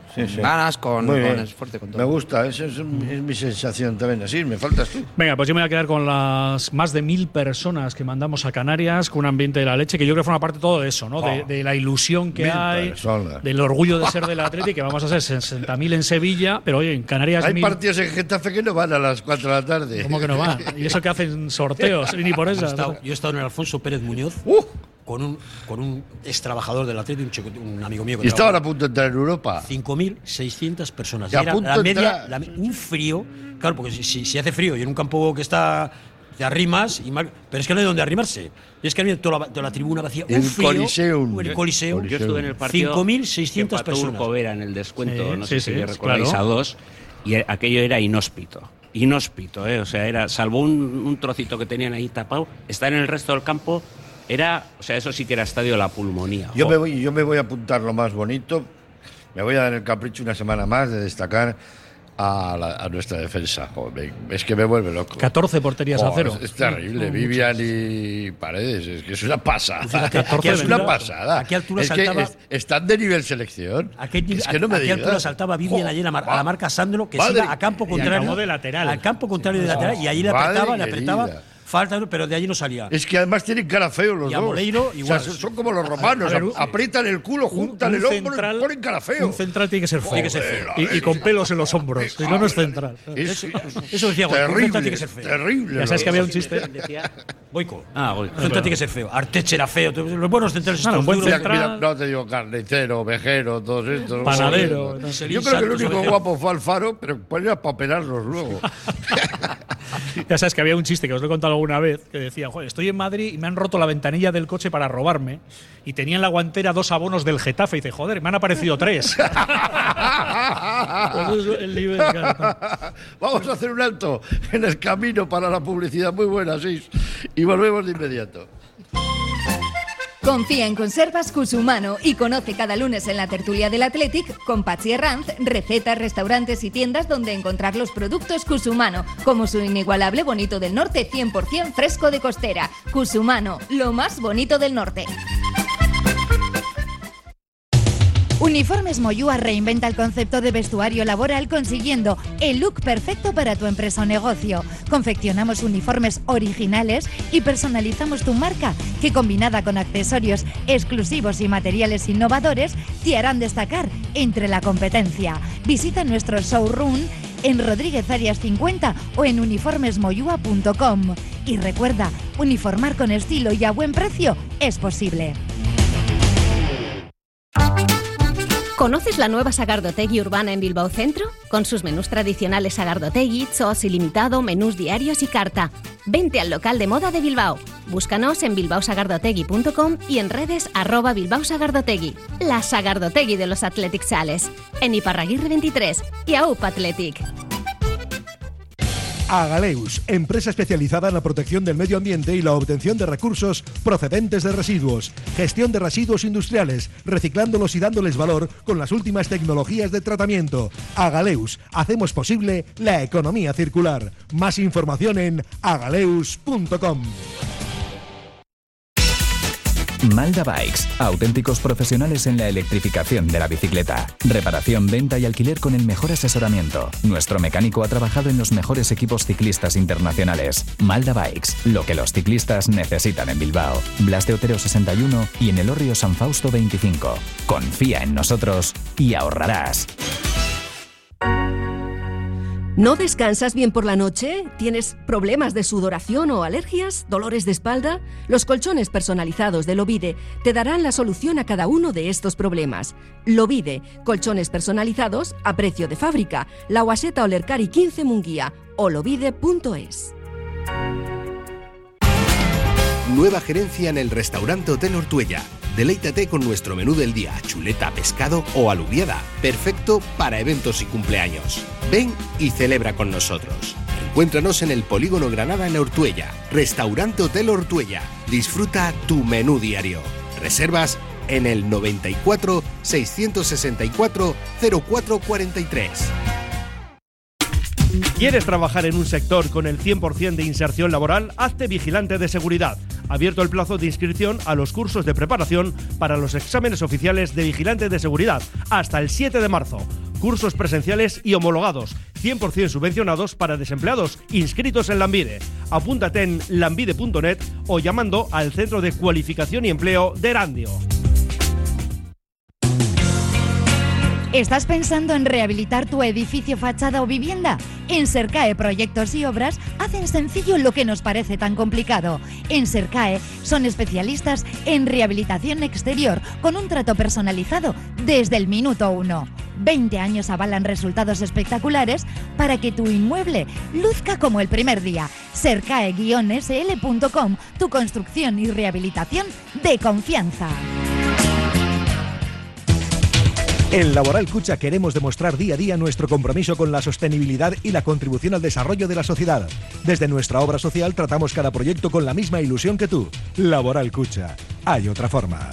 Sí, sí. ganas, con, Muy con bien. esfuerzo, con todo. Me gusta, esa es, es mi sensación también. Así, me faltas tú. Venga, pues yo me voy a quedar con las más de mil personas que mandamos a Canarias, con un ambiente de la leche, que yo creo que forma parte de todo eso, ¿no? De, Oh, de la ilusión que mil hay, personas. del orgullo de ser del Atleti, que vamos a ser sesenta mil en Sevilla, pero oye, en Canarias Hay mil. partidos en Getafe que no van a las cuatro de la tarde. ¿Cómo que no van? Y eso que hacen sorteos, y ni por Yo he, eso. estado, yo he estado en el Alfonso Pérez Muñoz ¡Uh! con un, con un ex trabajador del Atlético, un, chico- un amigo mío que Y estaban a punto de entrar en Europa. cinco mil seiscientas personas. Y a era punto la de media, entrar. la- un frío. Claro, porque si, si, si hace frío y en un campo que está. Te arrimas, y mar- pero es que no hay donde arrimarse. Y es que había toda la, toda la tribuna vacía. Un El frío, Coliseum. El Coliseum. Yo estuve en el partido. cinco mil seiscientas que empató personas. Urco en el descuento, Sí, no sí, sé si sí, recordáis, claro. a dos. Y aquello era inhóspito. Inhóspito, ¿eh? O sea, era, salvo un, un trocito que tenían ahí tapado, estar en el resto del campo era. O sea, eso sí que era estadio de la pulmonía. Yo Jo. me, voy, yo me voy a apuntar lo más bonito. Me voy a dar el capricho una semana más de destacar a, la- a nuestra defensa. Joder, me- es que me vuelve loco. catorce porterías a Joder, cero. Es, es terrible. Mm, Vivian y Paredes. Es que es una pasada. Fíjate, ¿a qué es una altura- pasada. a qué altura es que saltaba- es- están de nivel selección. ¿A qué, es que no me a qué digas. altura saltaba Vivian ayer a, mar- a la marca Sándolo, que se Madre- iba a campo y contrario? acabó de lateral. Al campo contrario de lateral, y allí le Madre apretaba, le apretaba. querida. Falta, pero de allí no salía. Es que además tienen cara feo los Y a dos. Moleiro igual. O sea, son como los romanos. A ver, un- aprietan el culo, juntan el hombro y ponen cara feo. Un central tiene que ser feo. Tiene que ser feo. Y, y con pelos en los hombros. Si no, no es central. Es, Eso decía Goico, un terrible, central tiene que ser feo. terrible. Ya sabes que había un los- chiste. Decía- Boico. Ah, voy. Un central tiene que ser feo. Arteche era feo. Los buenos centrales Claro, estos un buen duros. Mira, central. mira, no te digo carnicero, vejero, todos estos. Panadero. Joder. Selín Yo creo que el Santos, único sobre- guapo fue Alfaro, pero pues era para operarlos luego. Ya sabes que había un chiste que os lo he contado alguna vez que decía, joder, estoy en Madrid y me han roto la ventanilla del coche para robarme y tenía en la guantera dos abonos del Getafe y dice, joder, me han aparecido tres. Pues eso es el nivel, claro. Vamos a hacer un alto en el camino para la publicidad. Muy buena, sí. Y volvemos de inmediato. Confía en Conservas Cusumano y conoce cada lunes en la tertulia del Athletic con Patxi Herranz recetas, restaurantes y tiendas donde encontrar los productos Cusumano, como su inigualable bonito del norte cien por ciento fresco de costera. Cusumano, lo más bonito del norte. Uniformes Moyúa reinventa el concepto de vestuario laboral consiguiendo el look perfecto para tu empresa o negocio. Confeccionamos uniformes originales y personalizamos tu marca, que combinada con accesorios exclusivos y materiales innovadores te harán destacar entre la competencia. Visita nuestro showroom en Rodríguez Arias cincuenta o en uniformes moyúa punto com. Y recuerda, uniformar con estilo y a buen precio es posible. ¿Conoces la nueva Sagardotegui urbana en Bilbao Centro? Con sus menús tradicionales Sagardotegui, Chos ilimitado, menús diarios y carta. Vente al local de moda de Bilbao. Búscanos en bilbao sagardotegui punto com y en redes arroba Bilbao Sagardotegui. La Sagardotegui de los Athletic Sales. En Iparraguirre veintitrés y A U P Athletic. Agaleus, empresa especializada en la protección del medio ambiente y la obtención de recursos procedentes de residuos. Gestión de residuos industriales, reciclándolos y dándoles valor con las últimas tecnologías de tratamiento. Agaleus, hacemos posible la economía circular. Más información en agaleus punto com. Malda Bikes, auténticos profesionales en la electrificación de la bicicleta. Reparación, venta y alquiler con el mejor asesoramiento. Nuestro mecánico ha trabajado en los mejores equipos ciclistas internacionales. Malda Bikes, lo que los ciclistas necesitan en Bilbao. Blas de Otero sesenta y uno y en Elorrio San Fausto veinticinco. Confía en nosotros y ahorrarás. ¿No descansas bien por la noche? ¿Tienes problemas de sudoración o alergias? ¿Dolores de espalda? Los colchones personalizados de Lovide te darán la solución a cada uno de estos problemas. Lovide, colchones personalizados a precio de fábrica. La Guaseta Olercari quince Munguía o lovide punto es. Nueva gerencia en el restaurante Hotel Ortuella. Deleítate con nuestro menú del día, chuleta, pescado o alubiada. Perfecto para eventos y cumpleaños. Ven y celebra con nosotros. Encuéntranos en el Polígono Granada en Ortuella. Restaurante Hotel Ortuella. Disfruta tu menú diario. Reservas en el noventa y cuatro, seiscientos sesenta y cuatro, cero cuatro cuarenta y tres. ¿Quieres trabajar en un sector con el cien por ciento de inserción laboral? Hazte vigilante de seguridad. Abierto el plazo de inscripción a los cursos de preparación para los exámenes oficiales de vigilante de seguridad hasta el siete de marzo. Cursos presenciales y homologados, cien por ciento subvencionados para desempleados inscritos en Lanbide. Apúntate en lanbide punto net o llamando al Centro de Cualificación y Empleo de Erandio. ¿Estás pensando en rehabilitar tu edificio, fachada o vivienda? En Sercae Proyectos y Obras hacen sencillo lo que nos parece tan complicado. En Sercae son especialistas en rehabilitación exterior con un trato personalizado desde el minuto uno. veinte años avalan resultados espectaculares para que tu inmueble luzca como el primer día. Sercae guion ese ele punto com, tu construcción y rehabilitación de confianza. En Laboral Cucha queremos demostrar día a día nuestro compromiso con la sostenibilidad y la contribución al desarrollo de la sociedad. Desde nuestra obra social tratamos cada proyecto con la misma ilusión que tú. Laboral Cucha. Hay otra forma.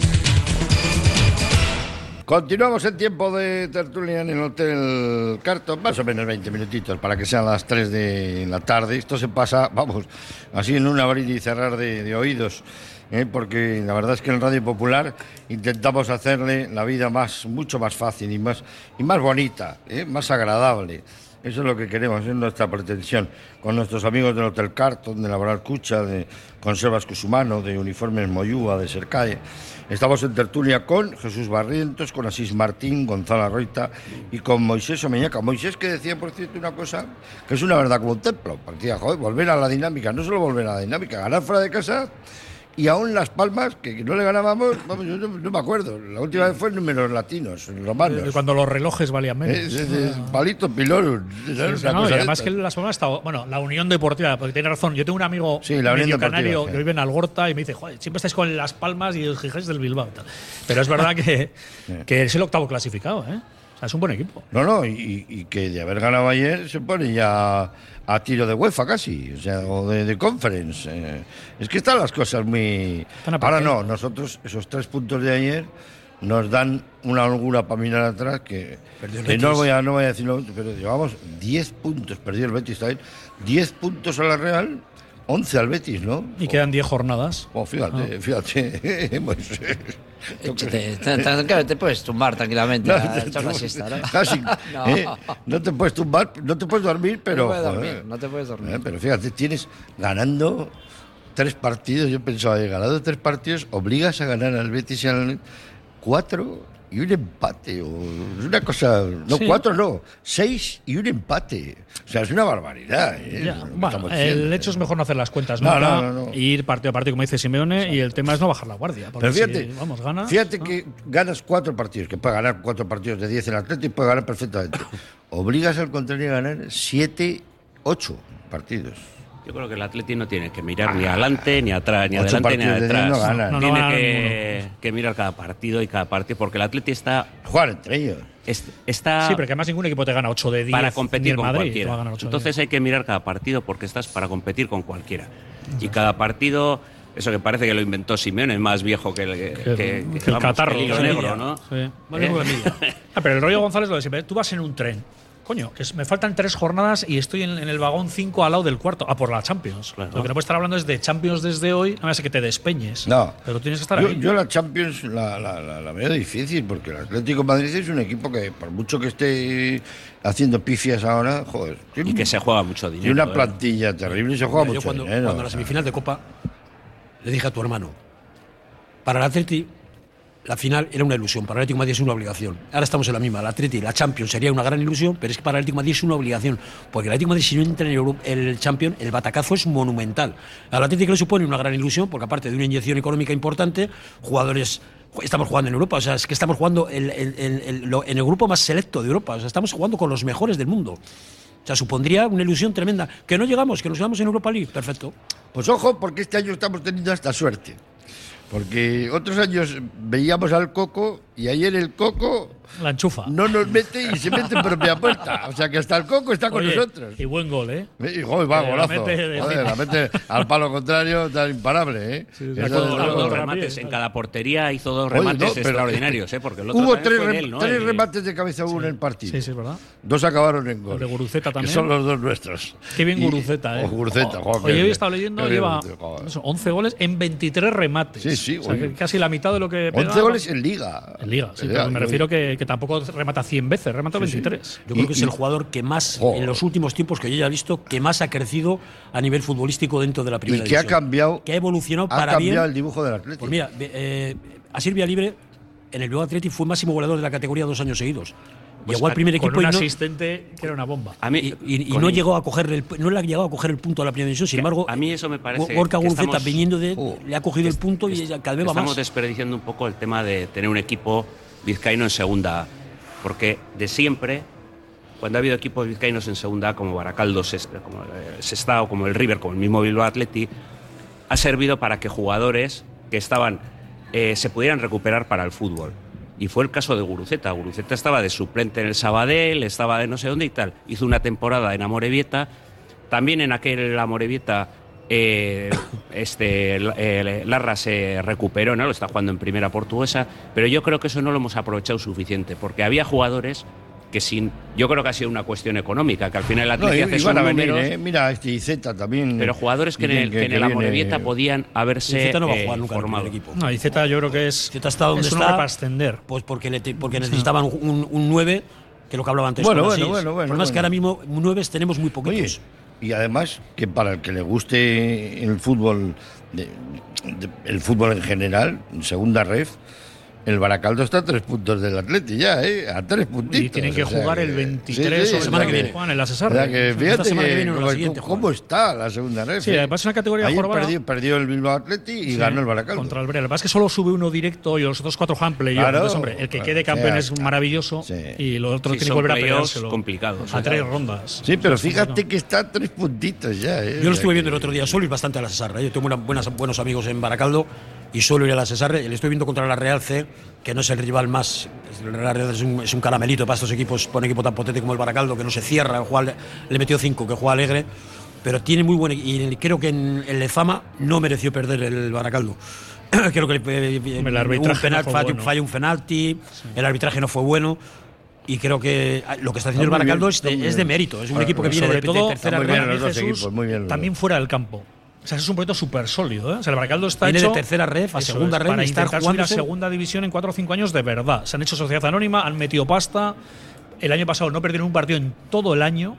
Continuamos en tiempo de tertulia en el Hotel Carton, más o menos veinte minutitos para que sean las tres de la tarde. Esto se pasa, vamos, así en un abrir y cerrar de, de oídos. ¿Eh? Porque la verdad es que en Radio Popular intentamos hacerle la vida más, mucho más fácil y más, y más bonita, ¿eh? Más agradable. Eso es lo que queremos, es nuestra pretensión. Con nuestros amigos del Hotel Carton, de Laboral Cucha, de Conservas Cusumano, de Uniformes Moyúa, de Sercae. Estamos en tertulia con Jesús Barrientos, con Asís Martín, Gonzalo Arroita y con Moisés Omeñaca. Moisés, que decía, por cierto, una cosa que es una verdad como un templo. Decía, joder, volver a la dinámica, no solo volver a la dinámica, ganar fuera de casa. Y aún Las Palmas, que no le ganábamos, vamos, yo no, no me acuerdo. La última vez fue en números latinos, romanos. Cuando los relojes valían menos. Es, es, es palito pilorum. Sí, sí, no, y además que Las Palmas está, bueno, la Unión Deportiva, porque tiene razón. Yo tengo un amigo sí, la medio Deportiva, canario sí. que vive en Algorta y me dice, joder, siempre estáis con Las Palmas y los Gigantes del Bilbao. Pero es verdad que, que es el octavo clasificado, ¿eh? O sea, es un buen equipo. No, no, y, y que de haber ganado ayer se pone ya a tiro de UEFA casi, o sea, o de, de conference. Eh. Es que están las cosas muy... Ahora no, nosotros esos tres puntos de ayer nos dan una holgura para mirar atrás que, que no, voy a, no voy a decirlo, pero llevamos diez puntos, perdió el Betis también, diez puntos a la Real, once al Betis, ¿no? Y oh. quedan diez jornadas. Oh, fíjate, ah. fíjate. pues, te, te, te, te puedes tumbar tranquilamente, no, a echar una siesta, ¿no? Casi, no. Eh, no te puedes tumbar, no te puedes dormir, pero... No, puedes dormir, no te puedes dormir. Eh, pero fíjate, tienes ganando tres partidos, yo pensaba, he ganado tres partidos, obligas a ganar al Betis y al cuatro y un empate, o una cosa, no, sí. cuatro no, seis y un empate. O sea, es una barbaridad. ¿eh? Ya, bueno, el hecho es mejor no hacer las cuentas, no, nunca, no, no, no. ir partido a partido, como dice Simeone, sí. Y el tema es no bajar la guardia. Pero fíjate, si, vamos, ganas, fíjate ¿no? que ganas cuatro partidos, que puede ganar cuatro partidos de diez en Atlético y puede ganar perfectamente. Obligas al contrario a ganar siete, ocho partidos. Yo creo que el Atleti no tiene que mirar ni adelante, ni atrás, ni adelante, ni atrás. No gana. No, no tiene que, que mirar cada partido y cada partido, porque el Atleti está... Jugar entre ellos. Está sí, pero que además ningún equipo te gana ocho de diez. Para competir con Madrid, cualquiera. Entonces hay que mirar cada partido porque estás para competir con cualquiera. Y cada partido... Eso que parece que lo inventó Simeone, es más viejo que el, que, que, que, que que el vamos, catarro. el hilo Sí, negro, ¿no? Sí. ¿Eh? Ah, pero el rollo González lo de siempre. Tú vas en un tren. Coño, que me faltan tres jornadas y estoy en, en el vagón cinco al lado del cuarto. Ah, por la Champions. Claro. Lo que no puedes estar hablando es de Champions desde hoy, no me hace que te despeñes. No. Pero tienes que estar yo, ahí. Yo la Champions la, la, la, la veo difícil, porque el Atlético de Madrid es un equipo que, por mucho que esté haciendo pifias ahora, joder. Y que se juega mucho dinero. Y una plantilla eh. terrible y se juega yo mucho cuando, dinero. Cuando la semifinal de Copa, le dije a tu hermano, para el Atleti la final era una ilusión, para el Atlético de Madrid es una obligación. Ahora estamos en la misma, el Atleti, la Champions sería una gran ilusión, pero es que para el Atlético de Madrid es una obligación, porque el Atlético de Madrid si no entra en Europa, el Champions, el batacazo es monumental. Al Atlético le supone una gran ilusión, porque aparte de una inyección económica importante, jugadores... Estamos jugando en Europa, o sea, es que estamos jugando el, el, el, el, en el grupo más selecto de Europa, o sea, estamos jugando con los mejores del mundo. O sea, supondría una ilusión tremenda. Que no llegamos, que nos quedamos en Europa League, perfecto. Pues ojo, porque este año estamos teniendo esta suerte. Porque otros años veíamos al Coco y ayer el Coco La enchufa. No nos mete y se mete en propia puerta. O sea que hasta el Coco está con Oye, nosotros. Y buen gol, ¿eh? Y, joder, va, Eh, la golazo. mete de- Joder, la mete al palo contrario, tan imparable, ¿eh? Sí, sí, Eso hizo es dos- lo- Dos También, remates en cada portería, hizo dos Oye, remates no, pero- extraordinarios, ¿eh? Porque el otro Hubo también tres, fue de rem- él, ¿no? tres El- remates de cabeza uno en el partido. Sí, sí, es verdad. Dos acabaron en gol. El de Guruceta también. Que son los dos nuestros. Qué bien Y- Guruceta, ¿eh? Oh, Guruceta, joder, Oye, qué hoy he bien. estado leyendo, Qué bien, lleva joder. eso, once goles en veintitrés remates. Sí, sí, O sea, oye. que casi la mitad de lo que once pegaba. goles en Liga. En Liga, sí, En pero Liga, me yo- refiero que, que tampoco remata cien veces, remata veintitrés. Yo creo Y- que es y- el jugador que más, Joder. en los últimos tiempos que yo ya he visto, que más ha crecido a nivel futbolístico dentro de la Y primera que ha división. cambiado, Que ha evolucionado ha para cambiado bien. el dibujo del Atlético. Pues mira, eh, a Silvia Libre, en el Bilbao Athletic fue máximo goleador de la categoría dos años seguidos. Pues Llegó al primer Con equipo un y no, asistente que era una bomba. A mí, y, y- y con- no llegó a coger el, no le ha llegado a coger el punto a la primera división. Sin Que embargo, a mí eso me parece Gorka que Guruceta, estamos- viniendo de, Oh, le ha cogido el punto y Est- cada vez va Estamos más. desperdiciando un poco el tema de tener un equipo vizcaíno en segunda A. Porque de siempre, cuando ha habido equipos vizcaínos en segunda A, como Baracaldo, Ses- como eh, Sestao, como el River, como el mismo Bilbao Athletic, ha servido para que jugadores que estaban eh, se pudieran recuperar para el fútbol. Y fue el caso de Guruceta. Guruceta estaba de suplente en el Sabadell, estaba de no sé dónde y tal. Hizo una temporada en Amorebieta. También en aquel Amorebieta eh, este, eh, Larra se recuperó, ¿no? Lo está jugando en primera portuguesa. Pero yo creo que eso no lo hemos aprovechado suficiente. Porque había jugadores que sin... Yo creo que ha sido una cuestión económica, que al final el No, Atlético hace iban son a venir, números, ¿eh? Mira, este Iceta también. pero jugadores que en el, que en el Amorebieta podían haberse Iceta no va a eh, jugar nunca en el formado. primer equipo. No, y Z yo creo que es, Iceta está donde es un está. hombre para ascender. Pues porque, le te- porque necesitaban un, un nueve, que es lo que hablaba antes. Bueno, con bueno, Asís. bueno, bueno, El problema es que bueno. ahora mismo nueves tenemos muy Oye, poquitos. y además que para el que le guste el fútbol, de- de- el fútbol en general, en segunda ref, el Baracaldo está a tres puntos del Atleti ya, ¿eh? A tres puntitos. Y tienen que o sea jugar el veintitrés sí, sí, o o semana sea que viene. Juan, en la O Cesar. sea que fíjate semana que que viene o la cómo- siguiente cómo juegan. está la segunda ref. Sí, ¿eh? además es una categoría Ayer jorobada. perdió, perdió el Bilbao Atleti y Sí, ganó el Baracaldo. Contra el Brea. Lo que pasa es que solo sube uno directo y los otros cuatro juegan playoff. Claro, Entonces, hombre, el que claro, quede campeón sí, es claro. maravilloso Sí. y los otros Sí, tienen que son volver a playoffs peleárselo. complicados, A ¿eh? tres rondas. Sí, pero O sea, es fíjate complicado. que está a tres puntitos ya, ¿eh? Yo lo O sea estuve que- viendo el otro día, suelo ir bastante a la Cesarra. Yo tengo una- buenas, buenos amigos en Baracaldo y suelo ir a la Cesarra. Le estoy viendo contra la Real C, que no es el rival más. La Real es un, es un caramelito para estos equipos, para un equipo tan potente como el Baracaldo, que no se cierra. Juega, le metió cinco, que juega alegre. Pero tiene muy buen. Y creo que en el Lezama no mereció perder el Baracaldo. Creo que le, El arbitraje un penal, no fue falló, bueno. falló un penalti, el arbitraje no fue bueno. Y creo que lo que está haciendo Está el muy Baracaldo bien, es, está de, muy es de bien. mérito. Es un Ah, equipo que sobre viene de, de todo, tercera muy red. bien los dos Jesús, equipos, muy bien los también dos. fuera del campo. O sea, es un proyecto súper sólido. ¿eh? O sea, el Baracaldo está Viene hecho de tercera ref a eso segunda es, ref para y estar intentar subir a jugándose- segunda división en cuatro o cinco años de verdad. Se han hecho sociedad anónima, han metido pasta. El año pasado no perdieron un partido en todo el año.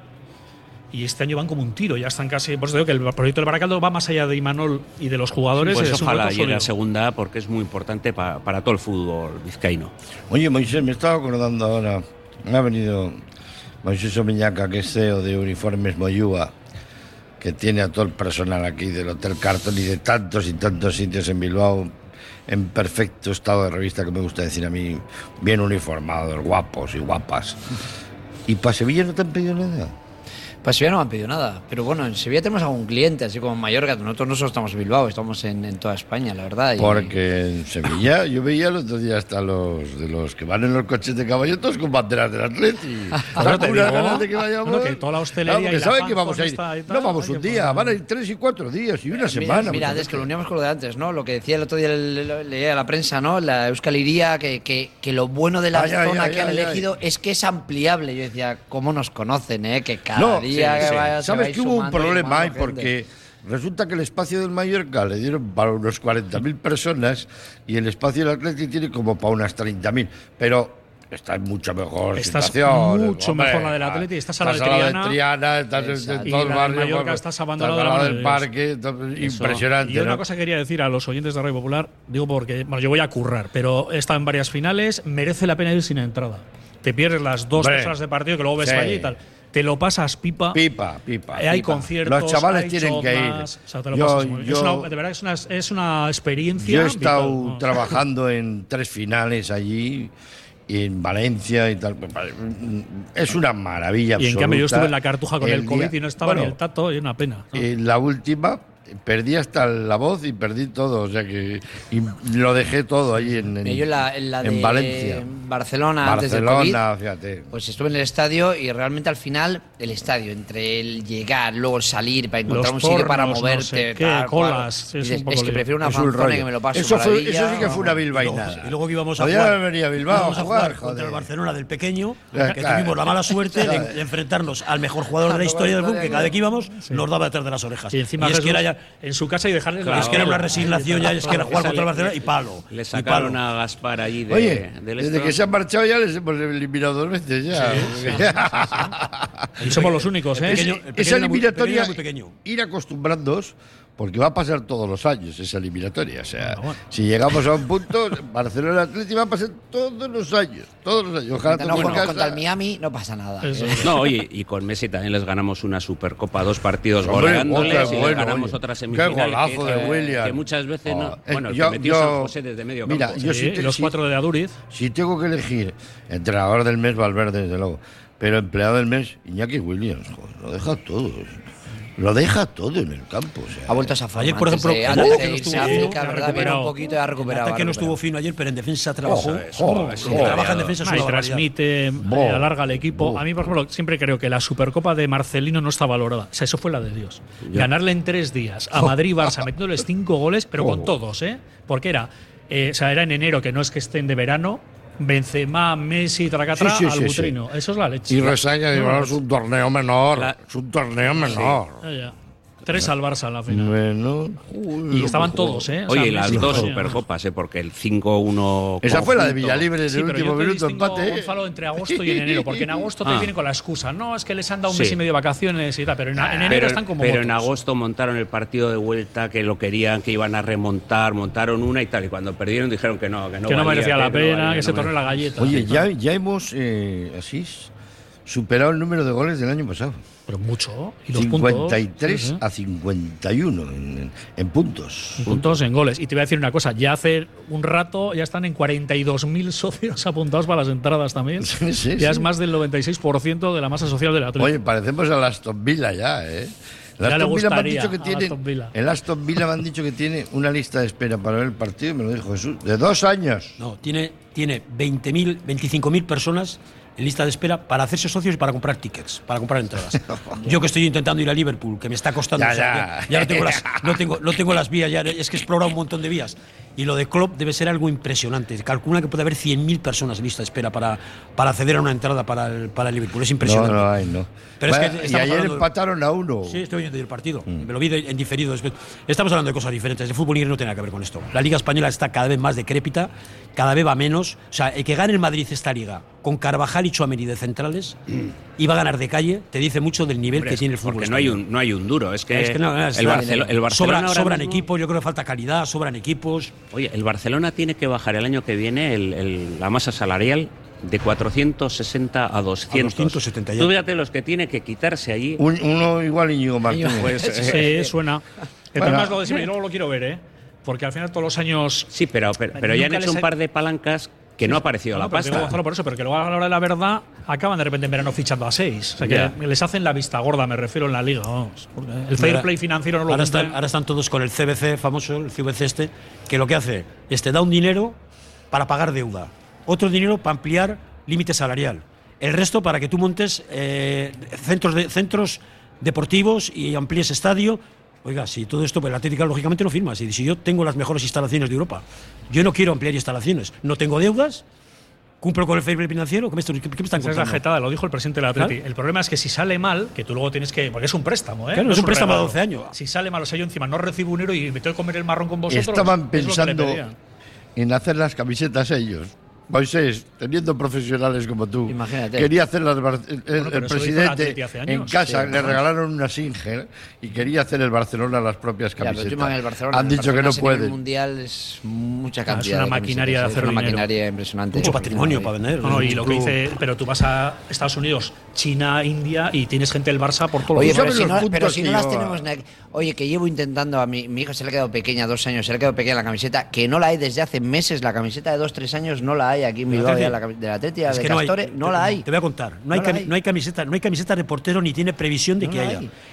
Y este año van como un tiro, ya están casi. Por eso digo que el proyecto del Baracaldo va más allá de Imanol y de los jugadores. Pues es un ojalá proyecto llegue a sólido. segunda A porque es muy importante pa- para todo el fútbol vizcaíno. Oye, Moisés, me estaba acordando ahora. Me ha venido Moisés Omiñaca, que es C E O de Uniformes Moyúa, que tiene a todo el personal aquí del Hotel Carton y de tantos y tantos sitios en Bilbao, en perfecto estado de revista, que me gusta decir a mí, bien uniformados, guapos y guapas. ¿Y para Sevilla no te han pedido nada? Para Sevilla no me han pedido nada, pero bueno, en Sevilla tenemos algún cliente, así como en Mallorca. Nosotros no solo estamos en Bilbao, estamos en, en toda España, la verdad. y- Porque en Sevilla yo veía el otro día hasta los de los que van en los coches de caballotos con banderas del Atleti. Claro, te Unas digo. ganas de que vayamos. Bueno, que toda la hostelería Claro, porque y la saben que Fanzone vamos a ir. está y tal, No vamos hay un que día, poner- van a ir tres y cuatro días y una Mira, semana. mira, muchas es que lo veces. uníamos con lo de antes, ¿no? Lo que decía el otro día, le- le- leía a la prensa, ¿no? La Euskal Iría, que, que, que lo bueno de la Ay, ay, zona ay, que han ay, elegido es que es ampliable. Yo decía, ¿cómo nos conocen, eh? Que cada No, día sí, que sí. vaya, se ¿Sabes vais que hubo un sumando y problema sumando ahí? gente. Porque resulta que el espacio del Mallorca le dieron para unos cuarenta mil personas y el espacio del Atleti tiene como para unas treinta mil. Pero está en mucha mejor Estás situación. mucho hombre. mejor la del Atleti, estás a la de Estás a la Triana. Triana, estás en- Exacto. en Y todo el la de barrio. Mallorca bueno, estás abandonado estás de la al lado mano del de Dios. parque, Eso. impresionante. Y una ¿no? cosa que quería decir a los oyentes de Radio Popular, digo porque bueno, yo voy a currar, pero he estado en varias finales, merece la pena ir sin entrada. Te pierdes las dos Hombre, tres horas de partido que luego ves sí. allí y tal. Te lo pasas pipa. Pipa, pipa. Eh, hay pipa. conciertos. Los chavales hay tienen que ir. chozas, o sea, te lo Yo- pasas muy bien. Es yo- una- de verdad es una, es una experiencia. Yo he estado vital, ¿no? trabajando en tres finales allí, y en Valencia y tal. Es una maravilla Y en absoluta. cambio yo estuve en la Cartuja con el, día- COVID y no estaba bueno, ni el Tato, y una pena. ¿no? En la última, perdí hasta la voz y perdí todo, o sea que y lo dejé todo ahí en, en, Yo la, en la en de Valencia. Barcelona, antes del Barcelona, COVID, fíjate. pues estuve en el estadio y realmente al final el estadio, entre el llegar, luego el salir, para encontrar Los un sitio para pornos, moverte, no sé qué, tal, colas, cual. es Dices, un poco es que lío. prefiero una Es un fanzone rollo. que me lo paso Eso, fue, maravilla. eso sí que fue una Y luego, bilbainada. y luego que íbamos a Podía jugar, haber venido a Bilbao íbamos a a jugar jugar, contra el joder. Barcelona del pequeño, Ya, que claro. tuvimos la mala suerte de, de enfrentarnos al mejor jugador de la historia del fútbol, que cada vez que íbamos nos daba detrás de las orejas. Y encima es Jesús, que era ya, en su casa y dejarle claro, es que era una resignación, ya es que era jugar contra el Barcelona y palo. Le y sacaron palo. a Gaspar allí de, Oye, del desde esto. que se han marchado ya les hemos eliminado dos veces ya. Y somos los únicos, ¿eh? Es- pequeño- el pequeño esa era muy- el pequeño eliminatoria, era muy pequeño. ir acostumbrándoos, porque va a pasar todos los años esa eliminatoria. O sea, Bueno, bueno. si llegamos a un punto, Barcelona Atlético va a pasar todos los años. Todos los años. Ojalá Mientras todos no en juegues contra el casa. Miami, no pasa nada. Eso. Eh, No, oye, y con Messi también les ganamos una Supercopa, dos partidos Hombre, goleándoles otra, y les bueno, ganamos oye. otra Qué semifinal. golazo que, de que- William. que muchas veces no. Oh, eh, Bueno, el yo- que metió yo- San José desde medio mira, campo. yo Sí, sí te- y los sí- cuatro de Aduriz. Si tengo que elegir entrenador del mes, Valverde, desde luego, pero empleado del mes, Iñaki Williams, joder, lo deja todo. Lo deja todo en el campo. O sea, Ha vuelto a esa forma. Ayer, por antes ejemplo, de- el antes ataque de no irse estuvo a fino, África, ha ¿verdad? Viene recuperado. un poquito y ha El recuperado. ataque ha no estuvo recuperado. fino ayer, pero en defensa trabajó. Eso es, oh, El oh, que trabaja en oh, defensa es Ah, una y barbaridad. transmite, eh, Bo. alarga el equipo. Bo. A mí, por ejemplo, siempre creo que la Supercopa de Marcelino no está valorada. O sea, eso fue la de Dios. Ganarle en tres días a Madrid y Barça, metiéndoles cinco goles, pero con Oh. todos, ¿eh? Porque era, eh, o sea, era en enero, que no es que estén de verano. Benzema, Messi, Tracatrá, Sí, sí, sí, al Butrino. Eso es la leche. y resaña, No, no, es un torneo menor. La- Es un torneo menor. Ya, ya. Tres al Barça a la final. Bueno. Y estaban todos, ¿eh? O sea, Oye, y las Messi, dos Messi, Supercopas, ¿eh? Porque el cinco uno. Esa fue la de conjunto- Villalibre en Sí, el pero último yo te minuto, distingo, empate. ¿eh? Gonzalo, entre agosto y en enero, porque en agosto te Ah. vienen con la excusa. No, es que les han dado un Sí. mes y medio de vacaciones y tal, pero en, en enero Pero, están como pero en motos. agosto montaron el partido de vuelta, que lo querían, que iban a remontar, montaron una y tal. Y cuando perdieron dijeron que no, que no, que no valía, merecía la que no pena, valía, que se no torne la galleta. Oye, ya, ya hemos, eh, así, superado el número de goles del año pasado. Pero mucho. Y los cincuenta y tres puntos. Sí, sí. a cincuenta y uno en, en puntos. Puntos en goles. Y te voy a decir una cosa, ya hace un rato ya están en cuarenta y dos mil socios apuntados para las entradas también. Sí, sí, ya sí. es más del noventa y seis por ciento de la masa social del Atlético. Oye, parecemos al Aston Villa ya, ¿eh? El Ya le Aston Villa me han gustaría dicho que a tiene, Aston Villa. el Aston Villa me han dicho que tiene una lista de espera para ver el partido, me lo dijo Jesús, de dos años. No, tiene, tiene veinte mil, veinticinco mil personas en lista de espera para hacerse socios y para comprar tickets, para comprar entradas. Yo que estoy intentando ir a Liverpool, que me está costando, Ya, o sea, ya. que ya no tengo las, no tengo, no tengo las vías, ya es que he explorado un montón de vías. Y lo de Klopp debe ser algo impresionante. Calcula que puede haber cien mil personas en lista de espera para, para acceder a una entrada para el, para el Liverpool. Es No, impresionante. no hay, no. Pero es que Vaya, y estamos ayer hablando de- empataron a uno. Sí, estoy viendo el partido. Me lo vi de- en diferido. después. Estamos hablando de cosas diferentes. El fútbol inglés no tiene nada que ver con esto. La Liga Española está cada vez más decrépita, cada vez va menos. O sea, el que gane el Madrid esta liga con Carvajal y Tchouaméni de centrales y va a ganar de calle, te dice mucho del nivel Hombre, que tiene el fútbol porque no hay, español. un, no hay un duro. Es que, Es que no, es- el, no, Barcelo- el Barcelona. Sobra- ahora sobran mismo- equipos, yo creo que falta calidad, sobran equipos. Oye, el Barcelona tiene que bajar el año que viene el- el- la masa salarial de cuatrocientos sesenta a doscientos. doscientos setenta ya. Tú fíjate los que tiene que quitarse allí. Un- uno igual Íñigo Martínez. Pues, Sí, eh, suena. El Bueno. problema es lo de siempre, y luego lo quiero ver, ¿eh? Porque al final todos los años. sí, pero, pero, pero ya han Nunca hecho les un ha- par de palancas que no ha aparecido No, la pero digo, pasta. Gonzalo, por eso, pero que luego a la hora de la verdad acaban de repente en verano fichando a seis. O sea, que Ya. les hacen la vista gorda, me refiero, en la liga. Vamos. Porque el fair Ahora- play financiero no lo ahora cumplen. están, ahora están todos con el C B C famoso, el C B C este, que lo que hace es te da un dinero para pagar deuda, otro dinero para ampliar límite salarial, el resto para que tú montes eh, centros, de, centros deportivos y amplíes estadio. Oiga, si todo esto, pues la Atlética lógicamente lo firma. Si, si yo tengo las mejores instalaciones de Europa, yo no quiero ampliar instalaciones, no tengo deudas, cumplo con el fair play financiero, ¿qué me, estoy- qué- qué me están Esa es la contando? jetada, lo dijo el presidente del Atleti. Claro. El problema es que si sale mal, que tú luego tienes que. Porque es un préstamo, ¿eh? Claro, No es un préstamo a regalo. doce años. Si sale mal, o sea, yo encima no recibo dinero y me tengo que comer el marrón con vosotros. Estaban es lo que le pensando pedían. en hacer las camisetas ellos. Moisés, teniendo profesionales como tú, Imagínate. quería hacer las. bar- El, pero el eso lo hizo el presidente Atleti hace en años. casa Sí, le ajá. regalaron una Singer y quería hacer el Barcelona las propias Ya, pero camisetas. tú imagínate, el Barcelona, Han el dicho que Barcelona no ese nivel pueden. mundial es mucha Ah, es cantidad. una de maquinaria de camisetas, hacer es una dinero. maquinaria impresionante. Mucho patrimonio para vender. No, no, y Es un lo que club- dice, pero tú vas a Estados Unidos, China, India y tienes gente del Barça por todos Oye, los pero ¿sabes si, los no, puntos pero si que no las lleva? tenemos. na- Oye, que llevo intentando a mi, mi hija se le ha quedado pequeña, dos años, se le ha quedado pequeña la camiseta, que no la hay desde hace meses, la camiseta de dos, tres años no la hay aquí en ¿De la Bilbao, Atleti? ya, la cami- de la Atleti, la Es de que no hay, Castore, no la hay. Te voy a contar. No hay, No la cami- hay. no hay camiseta, no hay camiseta de portero ni tiene previsión de No que la haya. hay.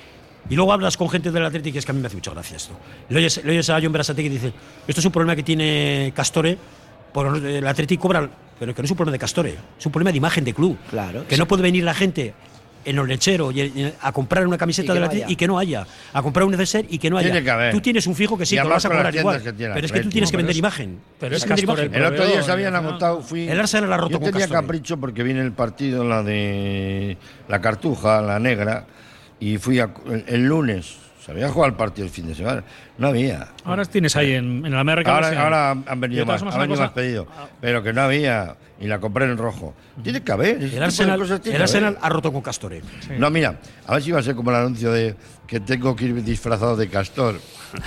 Y luego hablas con gente del Atlético, que es que a mí me hace mucha gracia esto. Le oyes, le oyes a John Berasategui y dice, esto es un problema que tiene Castore, por el Atlético cobra, pero que no es un problema de Castore, es un problema de imagen de club. Claro. Que sí. no puede venir la gente en los lecheros y en, a comprar una camiseta del Atlético y que no haya, a comprar un neceser y que no haya. Tiene que haber. Tú tienes un fijo que sí, que lo vas a cobrar igual. Pero es que tú tienes que vender imagen. Pero es Castore. El otro día se habían agotado. Fui, el Arsenal la roto yo con tenía Castore. capricho porque viene el partido, la de la Cartuja, la negra, y fui a, el, el lunes. Se había jugado el partido el fin de semana. No había. Ahora tienes ahí en, en el América. Ahora, ahora han venido más, han venido más pedido. Pero que no había. Y la compré en rojo. Tiene que haber. El Arsenal, el Arsenal ha roto con Castore. Sí. No, mira, a ver si va a ser como el anuncio de que tengo que ir disfrazado de castor.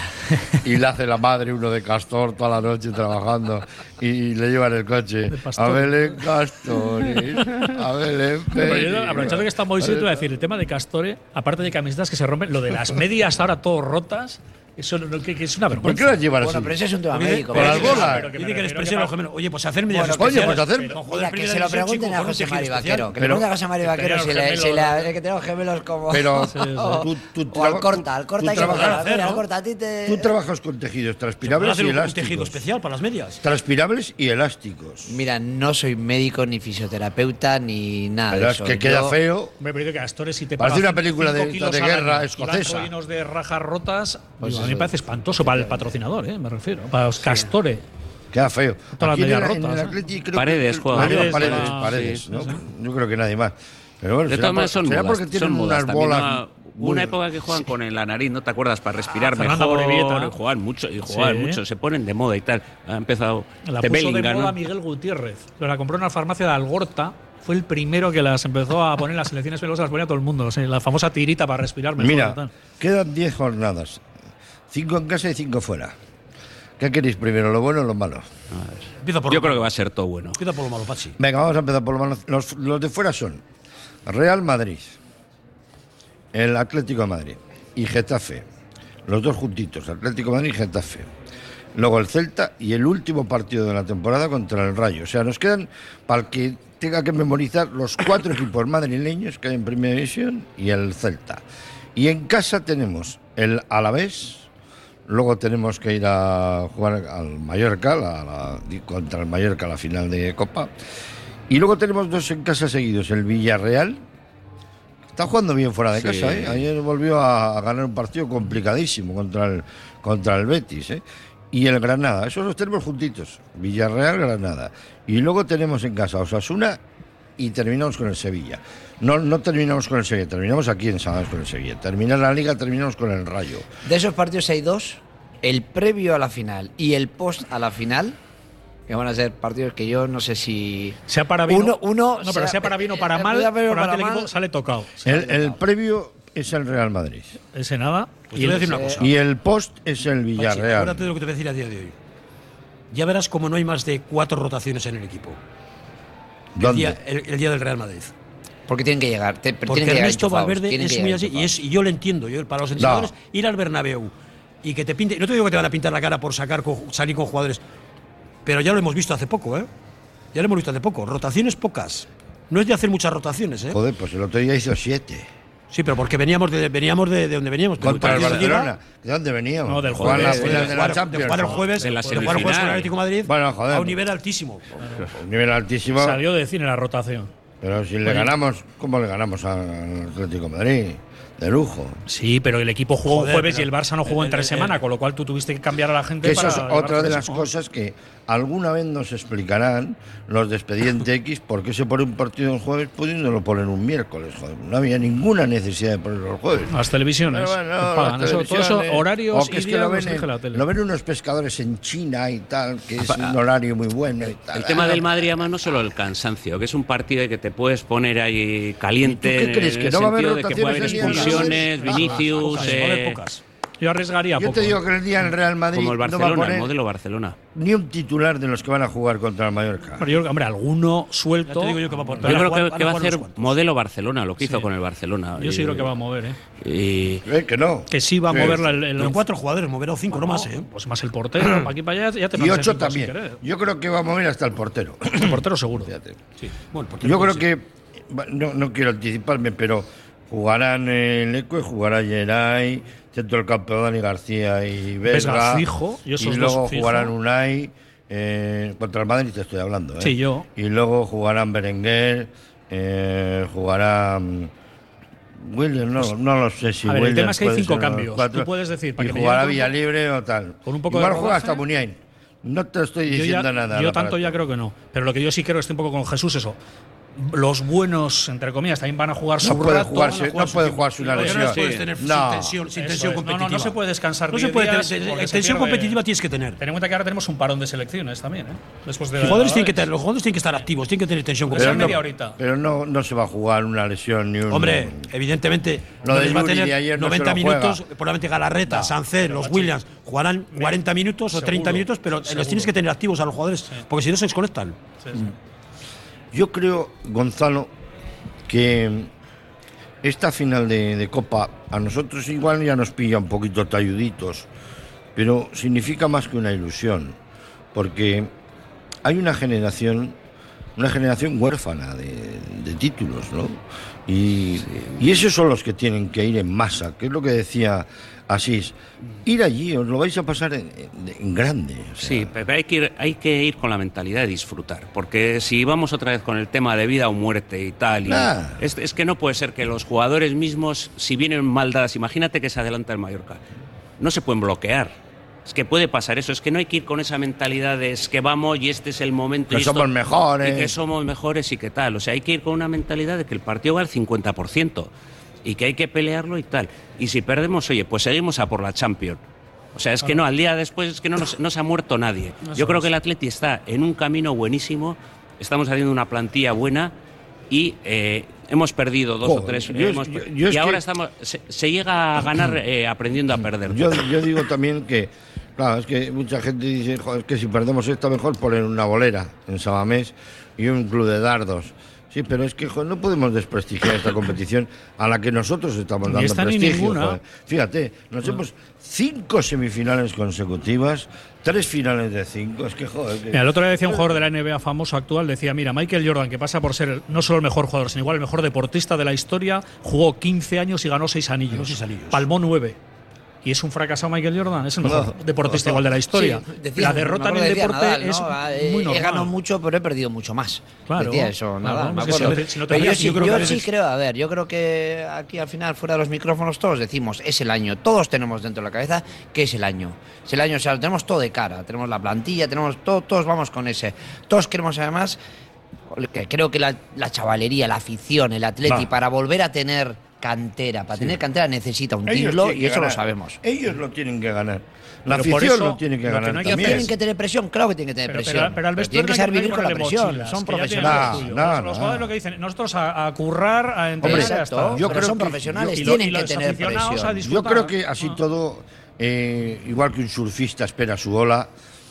Y le hace la madre uno de castor toda la noche trabajando y le lleva en el coche. A Belén Castores, a Belén Pérez. Aprovechando que está Moisés, te voy a decir, el tema de Castore, aparte de camisetas que se rompen, lo de las medias ahora todo rotas. Eso no, que, que es una vergüenza. ¿Por qué las llevan así? Bueno, pero ese es un tema médico. Por las bolas. Dice que les presiona los gemelos. Oye, pues hacer medidas bueno, especiales. Oye, pues hacer. Pero, mira, que se lo pregunten a José Mari Vaquero. Que le pero, pregunten a José Mari Vaquero si le, si le, que tenemos gemelos como. Pero sí, sí. Tú, tú, o al corta, al corta hay que hacer, al corta a ti te. Tú trabajas con tejidos transpirables y elásticos. Un tejido especial para las medias. Transpirables y elásticos. Mira, no soy médico ni fisioterapeuta ni nada. Pero de es eso. que queda Yo, feo. Me parece que Castore si te parece una película de, de guerra escocesa. Llenos de rajas rotas. Pues digo, a mí me parece espantoso para el patrocinador, ¿eh? Me refiero. Para los sí. Castore. Queda feo. Todas las medias en rotas. el Atleti, creo Paredes, que, juega. Paredes, Paredes, Paredes, ah, Paredes sí, ¿no? sí. Yo creo que nadie más. Pero bueno, de será, todas maneras son será modas, porque tienen son modas. unas bolas. Una, una época que juegan con la nariz, ¿no te acuerdas? Para respirar ah, mejor. Y juegan mucho, y juegan sí. mucho, se ponen de moda y tal. Ha empezado. La de puso Bellingham, de moda ¿no? Miguel Gutiérrez. La compró en una farmacia de Algorta. Fue el primero que las empezó a poner en las selecciones pelosas, las ponía todo el mundo. O sea, la famosa tirita para respirar mejor. Mira, tal. quedan diez jornadas. Cinco en casa y cinco fuera. ¿Qué queréis primero, lo bueno o lo malo? Empieza por Yo lo creo malo. que va a ser todo bueno. Empieza por lo malo, Pachi. Venga, vamos a empezar por lo malo. Los, los de fuera son Real Madrid, el Atlético de Madrid y Getafe. Los dos juntitos, Atlético de Madrid y Getafe. Luego el Celta y el último partido de la temporada contra el Rayo. O sea, nos quedan, para el que tenga que memorizar, los cuatro equipos madrileños que hay en Primera División y el Celta. Y en casa tenemos el Alavés. Luego tenemos que ir a jugar al Mallorca, la, la, contra el Mallorca, la final de Copa. Y luego tenemos dos en casa seguidos, el Villarreal. Está jugando bien fuera de sí. casa, ¿eh? Ayer volvió a, a ganar un partido complicadísimo contra el, contra el Betis, ¿eh? Y el Granada, esos los tenemos juntitos, Villarreal, Granada. Y luego tenemos en casa Osasuna y terminamos con el Sevilla. No, no terminamos con el Sevilla, terminamos aquí en San con el Sevilla. Terminar la Liga, terminamos con el Rayo. De esos partidos hay dos, el previo a la final y el post a la final, que van a ser partidos que yo no sé si... Sea para bien uno, uno, no, pero sea para bien o para eh, mal, para para para el mal. equipo sale tocado. El, el previo es el Real Madrid. Ese nada. Pues y, el, decir una cosa. y el post es el Villarreal. Pachi, acuérdate de lo que te voy a decir a día de hoy. Ya verás como no hay más de cuatro rotaciones en el equipo. ¿Dónde? El día, el, el día del Real Madrid. Porque tienen que llegar. Te, Porque tienen que Ernesto llegar Valverde es muy así. Y, es, y yo lo entiendo. Yo, para los entrenadores, no. ir al Bernabéu y que te pinte. No te digo que te van a pintar la cara por sacar con, salir con jugadores. Pero ya lo hemos visto hace poco, ¿eh? Ya lo hemos visto hace poco. Rotaciones pocas. No es de hacer muchas rotaciones, ¿eh? Joder, pues el otro día hizo siete. Sí, pero porque veníamos de, veníamos de, de donde veníamos. Contra el Barcelona. ¿De dónde veníamos? No, del jugar jueves. la final de, de la Champions. De jugar el jueves, de la de jugar el jueves con el Atlético de Madrid bueno, joder, a un nivel altísimo. Un nivel altísimo. Salió de cine la rotación. Pero si le ganamos, ¿cómo le ganamos al Atlético de Madrid? De lujo. Sí, pero el equipo jugó Joder, jueves pero, y el Barça no jugó eh, entre eh, semana, eh, con lo cual tú tuviste que cambiar a la gente Que para eso es otra de las mismo. cosas que alguna vez nos explicarán los de Expediente X por qué se pone un partido el jueves pudiéndolo poner un miércoles. Joder, no había ninguna necesidad de ponerlo el jueves. Las televisiones. Pero bueno, que pagan. las Eso, todo eso, televisiones, horarios o que y es que días lo los ven, elige la en- tele. lo ven unos pescadores en China y tal, que es un horario muy bueno y tal. El tema del Madrid, además, no solo el cansancio, que es un partido que te puedes poner ahí caliente. ¿Y tú qué crees? en ¿Que el no va a haber sentido de que puede haber rotaciones el día expulsiones, del Vinicius. Pocas, eh, va a haber pocas. Yo arriesgaría Yo poco. te digo que el día en Real Madrid como el no va a Barcelona, poner el modelo Barcelona. ni un titular de los que van a jugar contra el Mallorca. Pero yo, hombre, alguno Ya suelto. te digo yo que va a poner. Yo creo jugar- que, van que va a jugar hacer unos cuantos. modelo Barcelona, lo que hizo Sí. con el Barcelona. Yo sí Y- creo que va a mover, ¿eh? Y Eh, que no. Que sí va a Sí. mover la- el, el Pero cuatro jugadores, moverá cinco, no más, ¿eh? Pues más el portero, para aquí para allá, ya te Y pones ocho en cinco sin también. querer. Yo creo que va a mover hasta el portero. El portero seguro. Fíjate. Sí. Bueno, porque Yo puede creo ser. que, no, no quiero anticiparme, pero jugarán el Ecue, jugará Geray, centro del campo Dani García y Vesga. Vesga fijo, y esos y luego dos fijo. jugarán Unai, eh, contra el Madrid te estoy hablando. ¿eh? Sí, yo. Y luego jugarán Berenguer, eh, jugará... Williams, no, no lo sé si a ver, Williams el tema es que hay puede cinco ser cambios. cuatro, Tú puedes decir, para y que me jugará lleve con un Villalibre o tal. con un poco Igual de juega rodaje. hasta Muniain. No te estoy Yo, diciendo ya, nada. yo la tanto para ya esto. creo que no. Pero lo que yo sí creo es que estoy un poco con Jesús eso. Los buenos, entre comillas, también van a jugar No su puede rato, jugarse- van a jugar no su puede tiempo. jugarse una No, lesión. No puedes tener sin No. tensión, sin Eso tensión es. No, no, competitiva. no se puede descansar No diez se puede días tener- porque se tensión pierde. competitiva tienes que tener. Ten en cuenta que ahora tenemos un parón de selecciones también, ¿eh? Después de Los jugadores, tienen que tener, los jugadores tienen que estar activos, tienen que tener tensión Pero competitiva. media horita. Pero no, no se va a jugar una lesión ni un. Hombre, evidentemente, Lo no de les va a Yuri tener de ayer no noventa se lo juega. minutos, probablemente Galarreta, No, Sánchez, pero los Pachi, Williams jugarán cuarenta minutos o treinta seguro, minutos, pero seguro. los tienes que tener activos a los jugadores, porque si no se desconectan. Sí, sí. Yo creo, Gonzalo, que esta final de, de Copa a nosotros igual ya nos pilla un poquito talluditos, pero significa más que una ilusión, porque hay una generación, una generación huérfana de, de títulos, ¿no? Y, sí. y esos son los que tienen que ir en masa, que es lo que decía Asís. Ir allí, os lo vais a pasar en, en, en grande. O sea. Sí, pero hay que, ir, hay que ir con la mentalidad de disfrutar, porque si vamos otra vez con el tema de vida o muerte y tal, y nah. es, es que no puede ser que los jugadores mismos, si vienen mal dadas, imagínate que se adelanta el Mallorca, no se pueden bloquear. Es que puede pasar eso, es que no hay que ir con esa mentalidad de es que vamos y este es el momento. Que y esto, somos mejores. Y que somos mejores y que tal. O sea, hay que ir con una mentalidad de que el partido va al cincuenta por ciento y que hay que pelearlo y tal. Y si perdemos, oye, pues seguimos a por la Champions. O sea, es que no, al día después es que no, nos, no se ha muerto nadie. Yo creo que el Atleti está en un camino buenísimo, estamos haciendo una plantilla buena y eh, hemos perdido dos Joder, o tres. yo, hemos, yo, yo y ahora que... estamos se, se llega a ganar eh, aprendiendo a perder. Yo, yo digo también que, claro, es que mucha gente dice, joder, es que si perdemos esto mejor poner una bolera en Sabamés y un club de dardos. Sí, pero es que joder, no podemos desprestigiar esta competición a la que nosotros estamos dando esta ni prestigio. ninguna. Joder. Fíjate, nos hemos cinco semifinales consecutivas, tres finales de cinco. Es que joder. Que... Mira, el otro día decía un jugador de la N B A famoso actual, decía, mira, Michael Jordan, que pasa por ser el, no solo el mejor jugador, sino igual el mejor deportista de la historia, jugó quince años y ganó seis anillos. Ganó seis anillos. Palmó nueve. Y es un fracasado Michael Jordan, es el mejor No, deportista no, igual de la historia. Sí, decía, la derrota en el decía deporte Nadal, ¿no? es Eh, muy He normal. ganado mucho, pero he perdido mucho más. Claro. Decía eso, nada. Claro, me es que acuerdo. si no te- si no te Pero yo fijas, sí, yo creo yo que a sí veces- creo, a ver, yo creo que aquí al final, fuera de los micrófonos, todos decimos, es el año. Todos tenemos dentro de la cabeza que es el año. Es el año, o sea, lo tenemos todo de cara. Tenemos la plantilla, tenemos todo, todos vamos con ese. Todos queremos además, que creo que la, la chavalería, la afición, el Atleti, Va. para volver a tener cantera, para Sí. tener cantera necesita un Ellos título tienen y que eso ganar. lo sabemos. Ellos lo tienen que ganar. La Pero por afición eso, lo tiene que lo que ganar no hay que también. hacer Tienen que tener presión, claro que tienen que tener Pero, presión. pero, pero al Pero vestuario tienen que no hay saber no hay vivir con la ponerle presión. mochilas, Son que ya tienen profesionales. lo suyo. No, Los no. jugadores lo que dicen, nosotros a, a currar, a entrenar, Hombre, ya exacto. está. Yo Pero creo son que- profesionales, Y lo- tienen y que los tener aficionados a presión. disfrutar. Yo creo que así Ah. todo, eh, igual que un surfista espera su ola,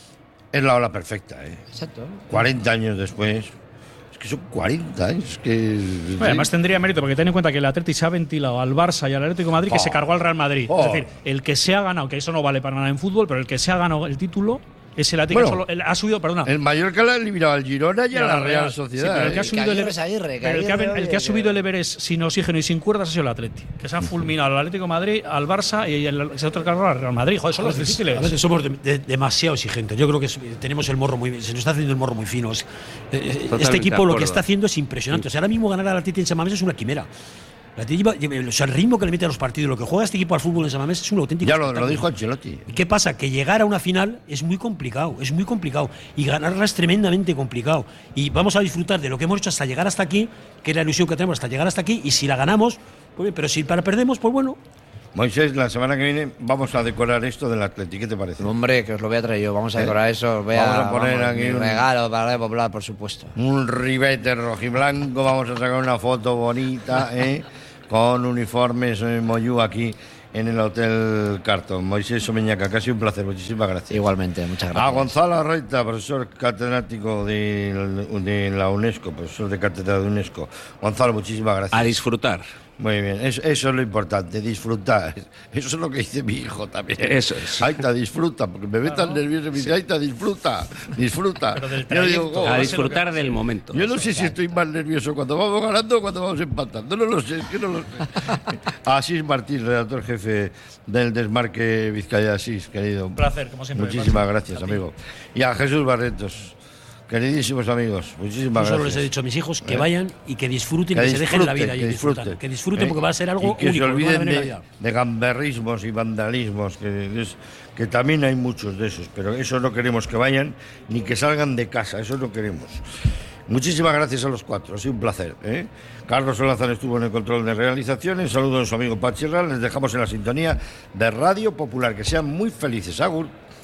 es la ola perfecta. ¿eh? Exacto. cuarenta años después, es que son cuarenta años. Que, Bueno, además tendría mérito, porque ten en cuenta que el Atleti se ha ventilado al Barça y al Atlético de Madrid, que Oh. se cargó al Real Madrid. Oh. Es decir, el que se ha ganado, que eso no vale para nada en fútbol, pero el que se ha ganado el título es el Atleti Bueno, que solo, el- ha subido, perdona. el Mallorca le ha eliminado al Girona y a la Real Sí, Sociedad. pero el que ha ¿eh? subido el, Aguirre es Aguirre, que pero el que ha, Aguirre, el que oye, ha subido que- el Everest sin oxígeno y sin cuerdas ha sido el Atleti, que se ha fulminado al Atlético de Madrid, al Barça y el, se ha cargado al Real Madrid. Joder, son los A veces, difíciles. a veces somos de- de- demasiado exigentes. Yo creo que es- tenemos el morro muy, se nos está haciendo el morro muy fino. Es- eh, Totalmente este equipo de lo que acuerdo. está haciendo es impresionante. O sea, ahora mismo ganar al Atleti en San Mamés es una quimera. El Atleti lleva- o sea, el ritmo que le mete a los partidos, lo que juega este equipo al fútbol en San Mamés es un auténtico Ya lo, lo espectáculo. dijo Ancelotti. ¿Y qué pasa? Que llegar a una final es muy complicado, es muy complicado. Y ganarla es tremendamente complicado. Y vamos a disfrutar de lo que hemos hecho hasta llegar hasta aquí, que es la ilusión que tenemos hasta llegar hasta aquí. Y si la ganamos, pues bien, pero si para perdemos, pues bueno. Moisés, la semana que viene vamos a decorar esto del Atleti. ¿Qué te parece? Hombre, que os lo voy a traer yo. Vamos a ¿Eh? decorar eso. Os voy Vamos a poner aquí mi un- regalo para la Popular, por supuesto. Un ribete rojiblanco, vamos a sacar una foto bonita, ¿eh? Con uniformes eh, Moyú aquí en el Hotel Carton. Moisés Someñaca, casi un placer, muchísimas gracias. Igualmente, muchas A gracias. Gonzalo Arraita, profesor catedrático de, de la UNESCO, profesor de cátedra de UNESCO. Gonzalo, muchísimas gracias. A disfrutar. Muy bien, eso, eso es lo importante, disfrutar. Eso es lo que dice mi hijo también. Eso es. Aita, disfruta, porque me ve tan nervioso y me dice, Aita, disfruta, disfruta. Pero del Yo digo, trayecto, "Oh". A disfrutar del momento. Yo no sé si estoy más nervioso cuando vamos ganando o cuando vamos empatando. No lo sé, es que no lo sé. Asís Martín, redactor jefe del Desmarque Vizcaya Asís, querido. Un placer, como siempre. Muchísimas Pachi. gracias, A ti. amigo. Y a Jesús Barretos, queridísimos amigos, muchísimas Yo solo gracias. les he dicho a mis hijos que ¿Eh? vayan y que disfruten, que, Que se dejen la vida disfruten, y que disfrutan. disfruten. Que disfruten ¿Eh? porque va a ser algo y que único. se no van a olviden ver en la de, vida. de gamberrismos y vandalismos, que, es- que también hay muchos de esos, pero eso no queremos que vayan ni que salgan de casa, eso no queremos. Muchísimas gracias a los cuatro, ha sido un placer. ¿eh? Carlos Solázar estuvo en el control de realización, saludos a su amigo Pachi Herrán, les dejamos en la sintonía de Radio Popular, que sean muy felices. Agur.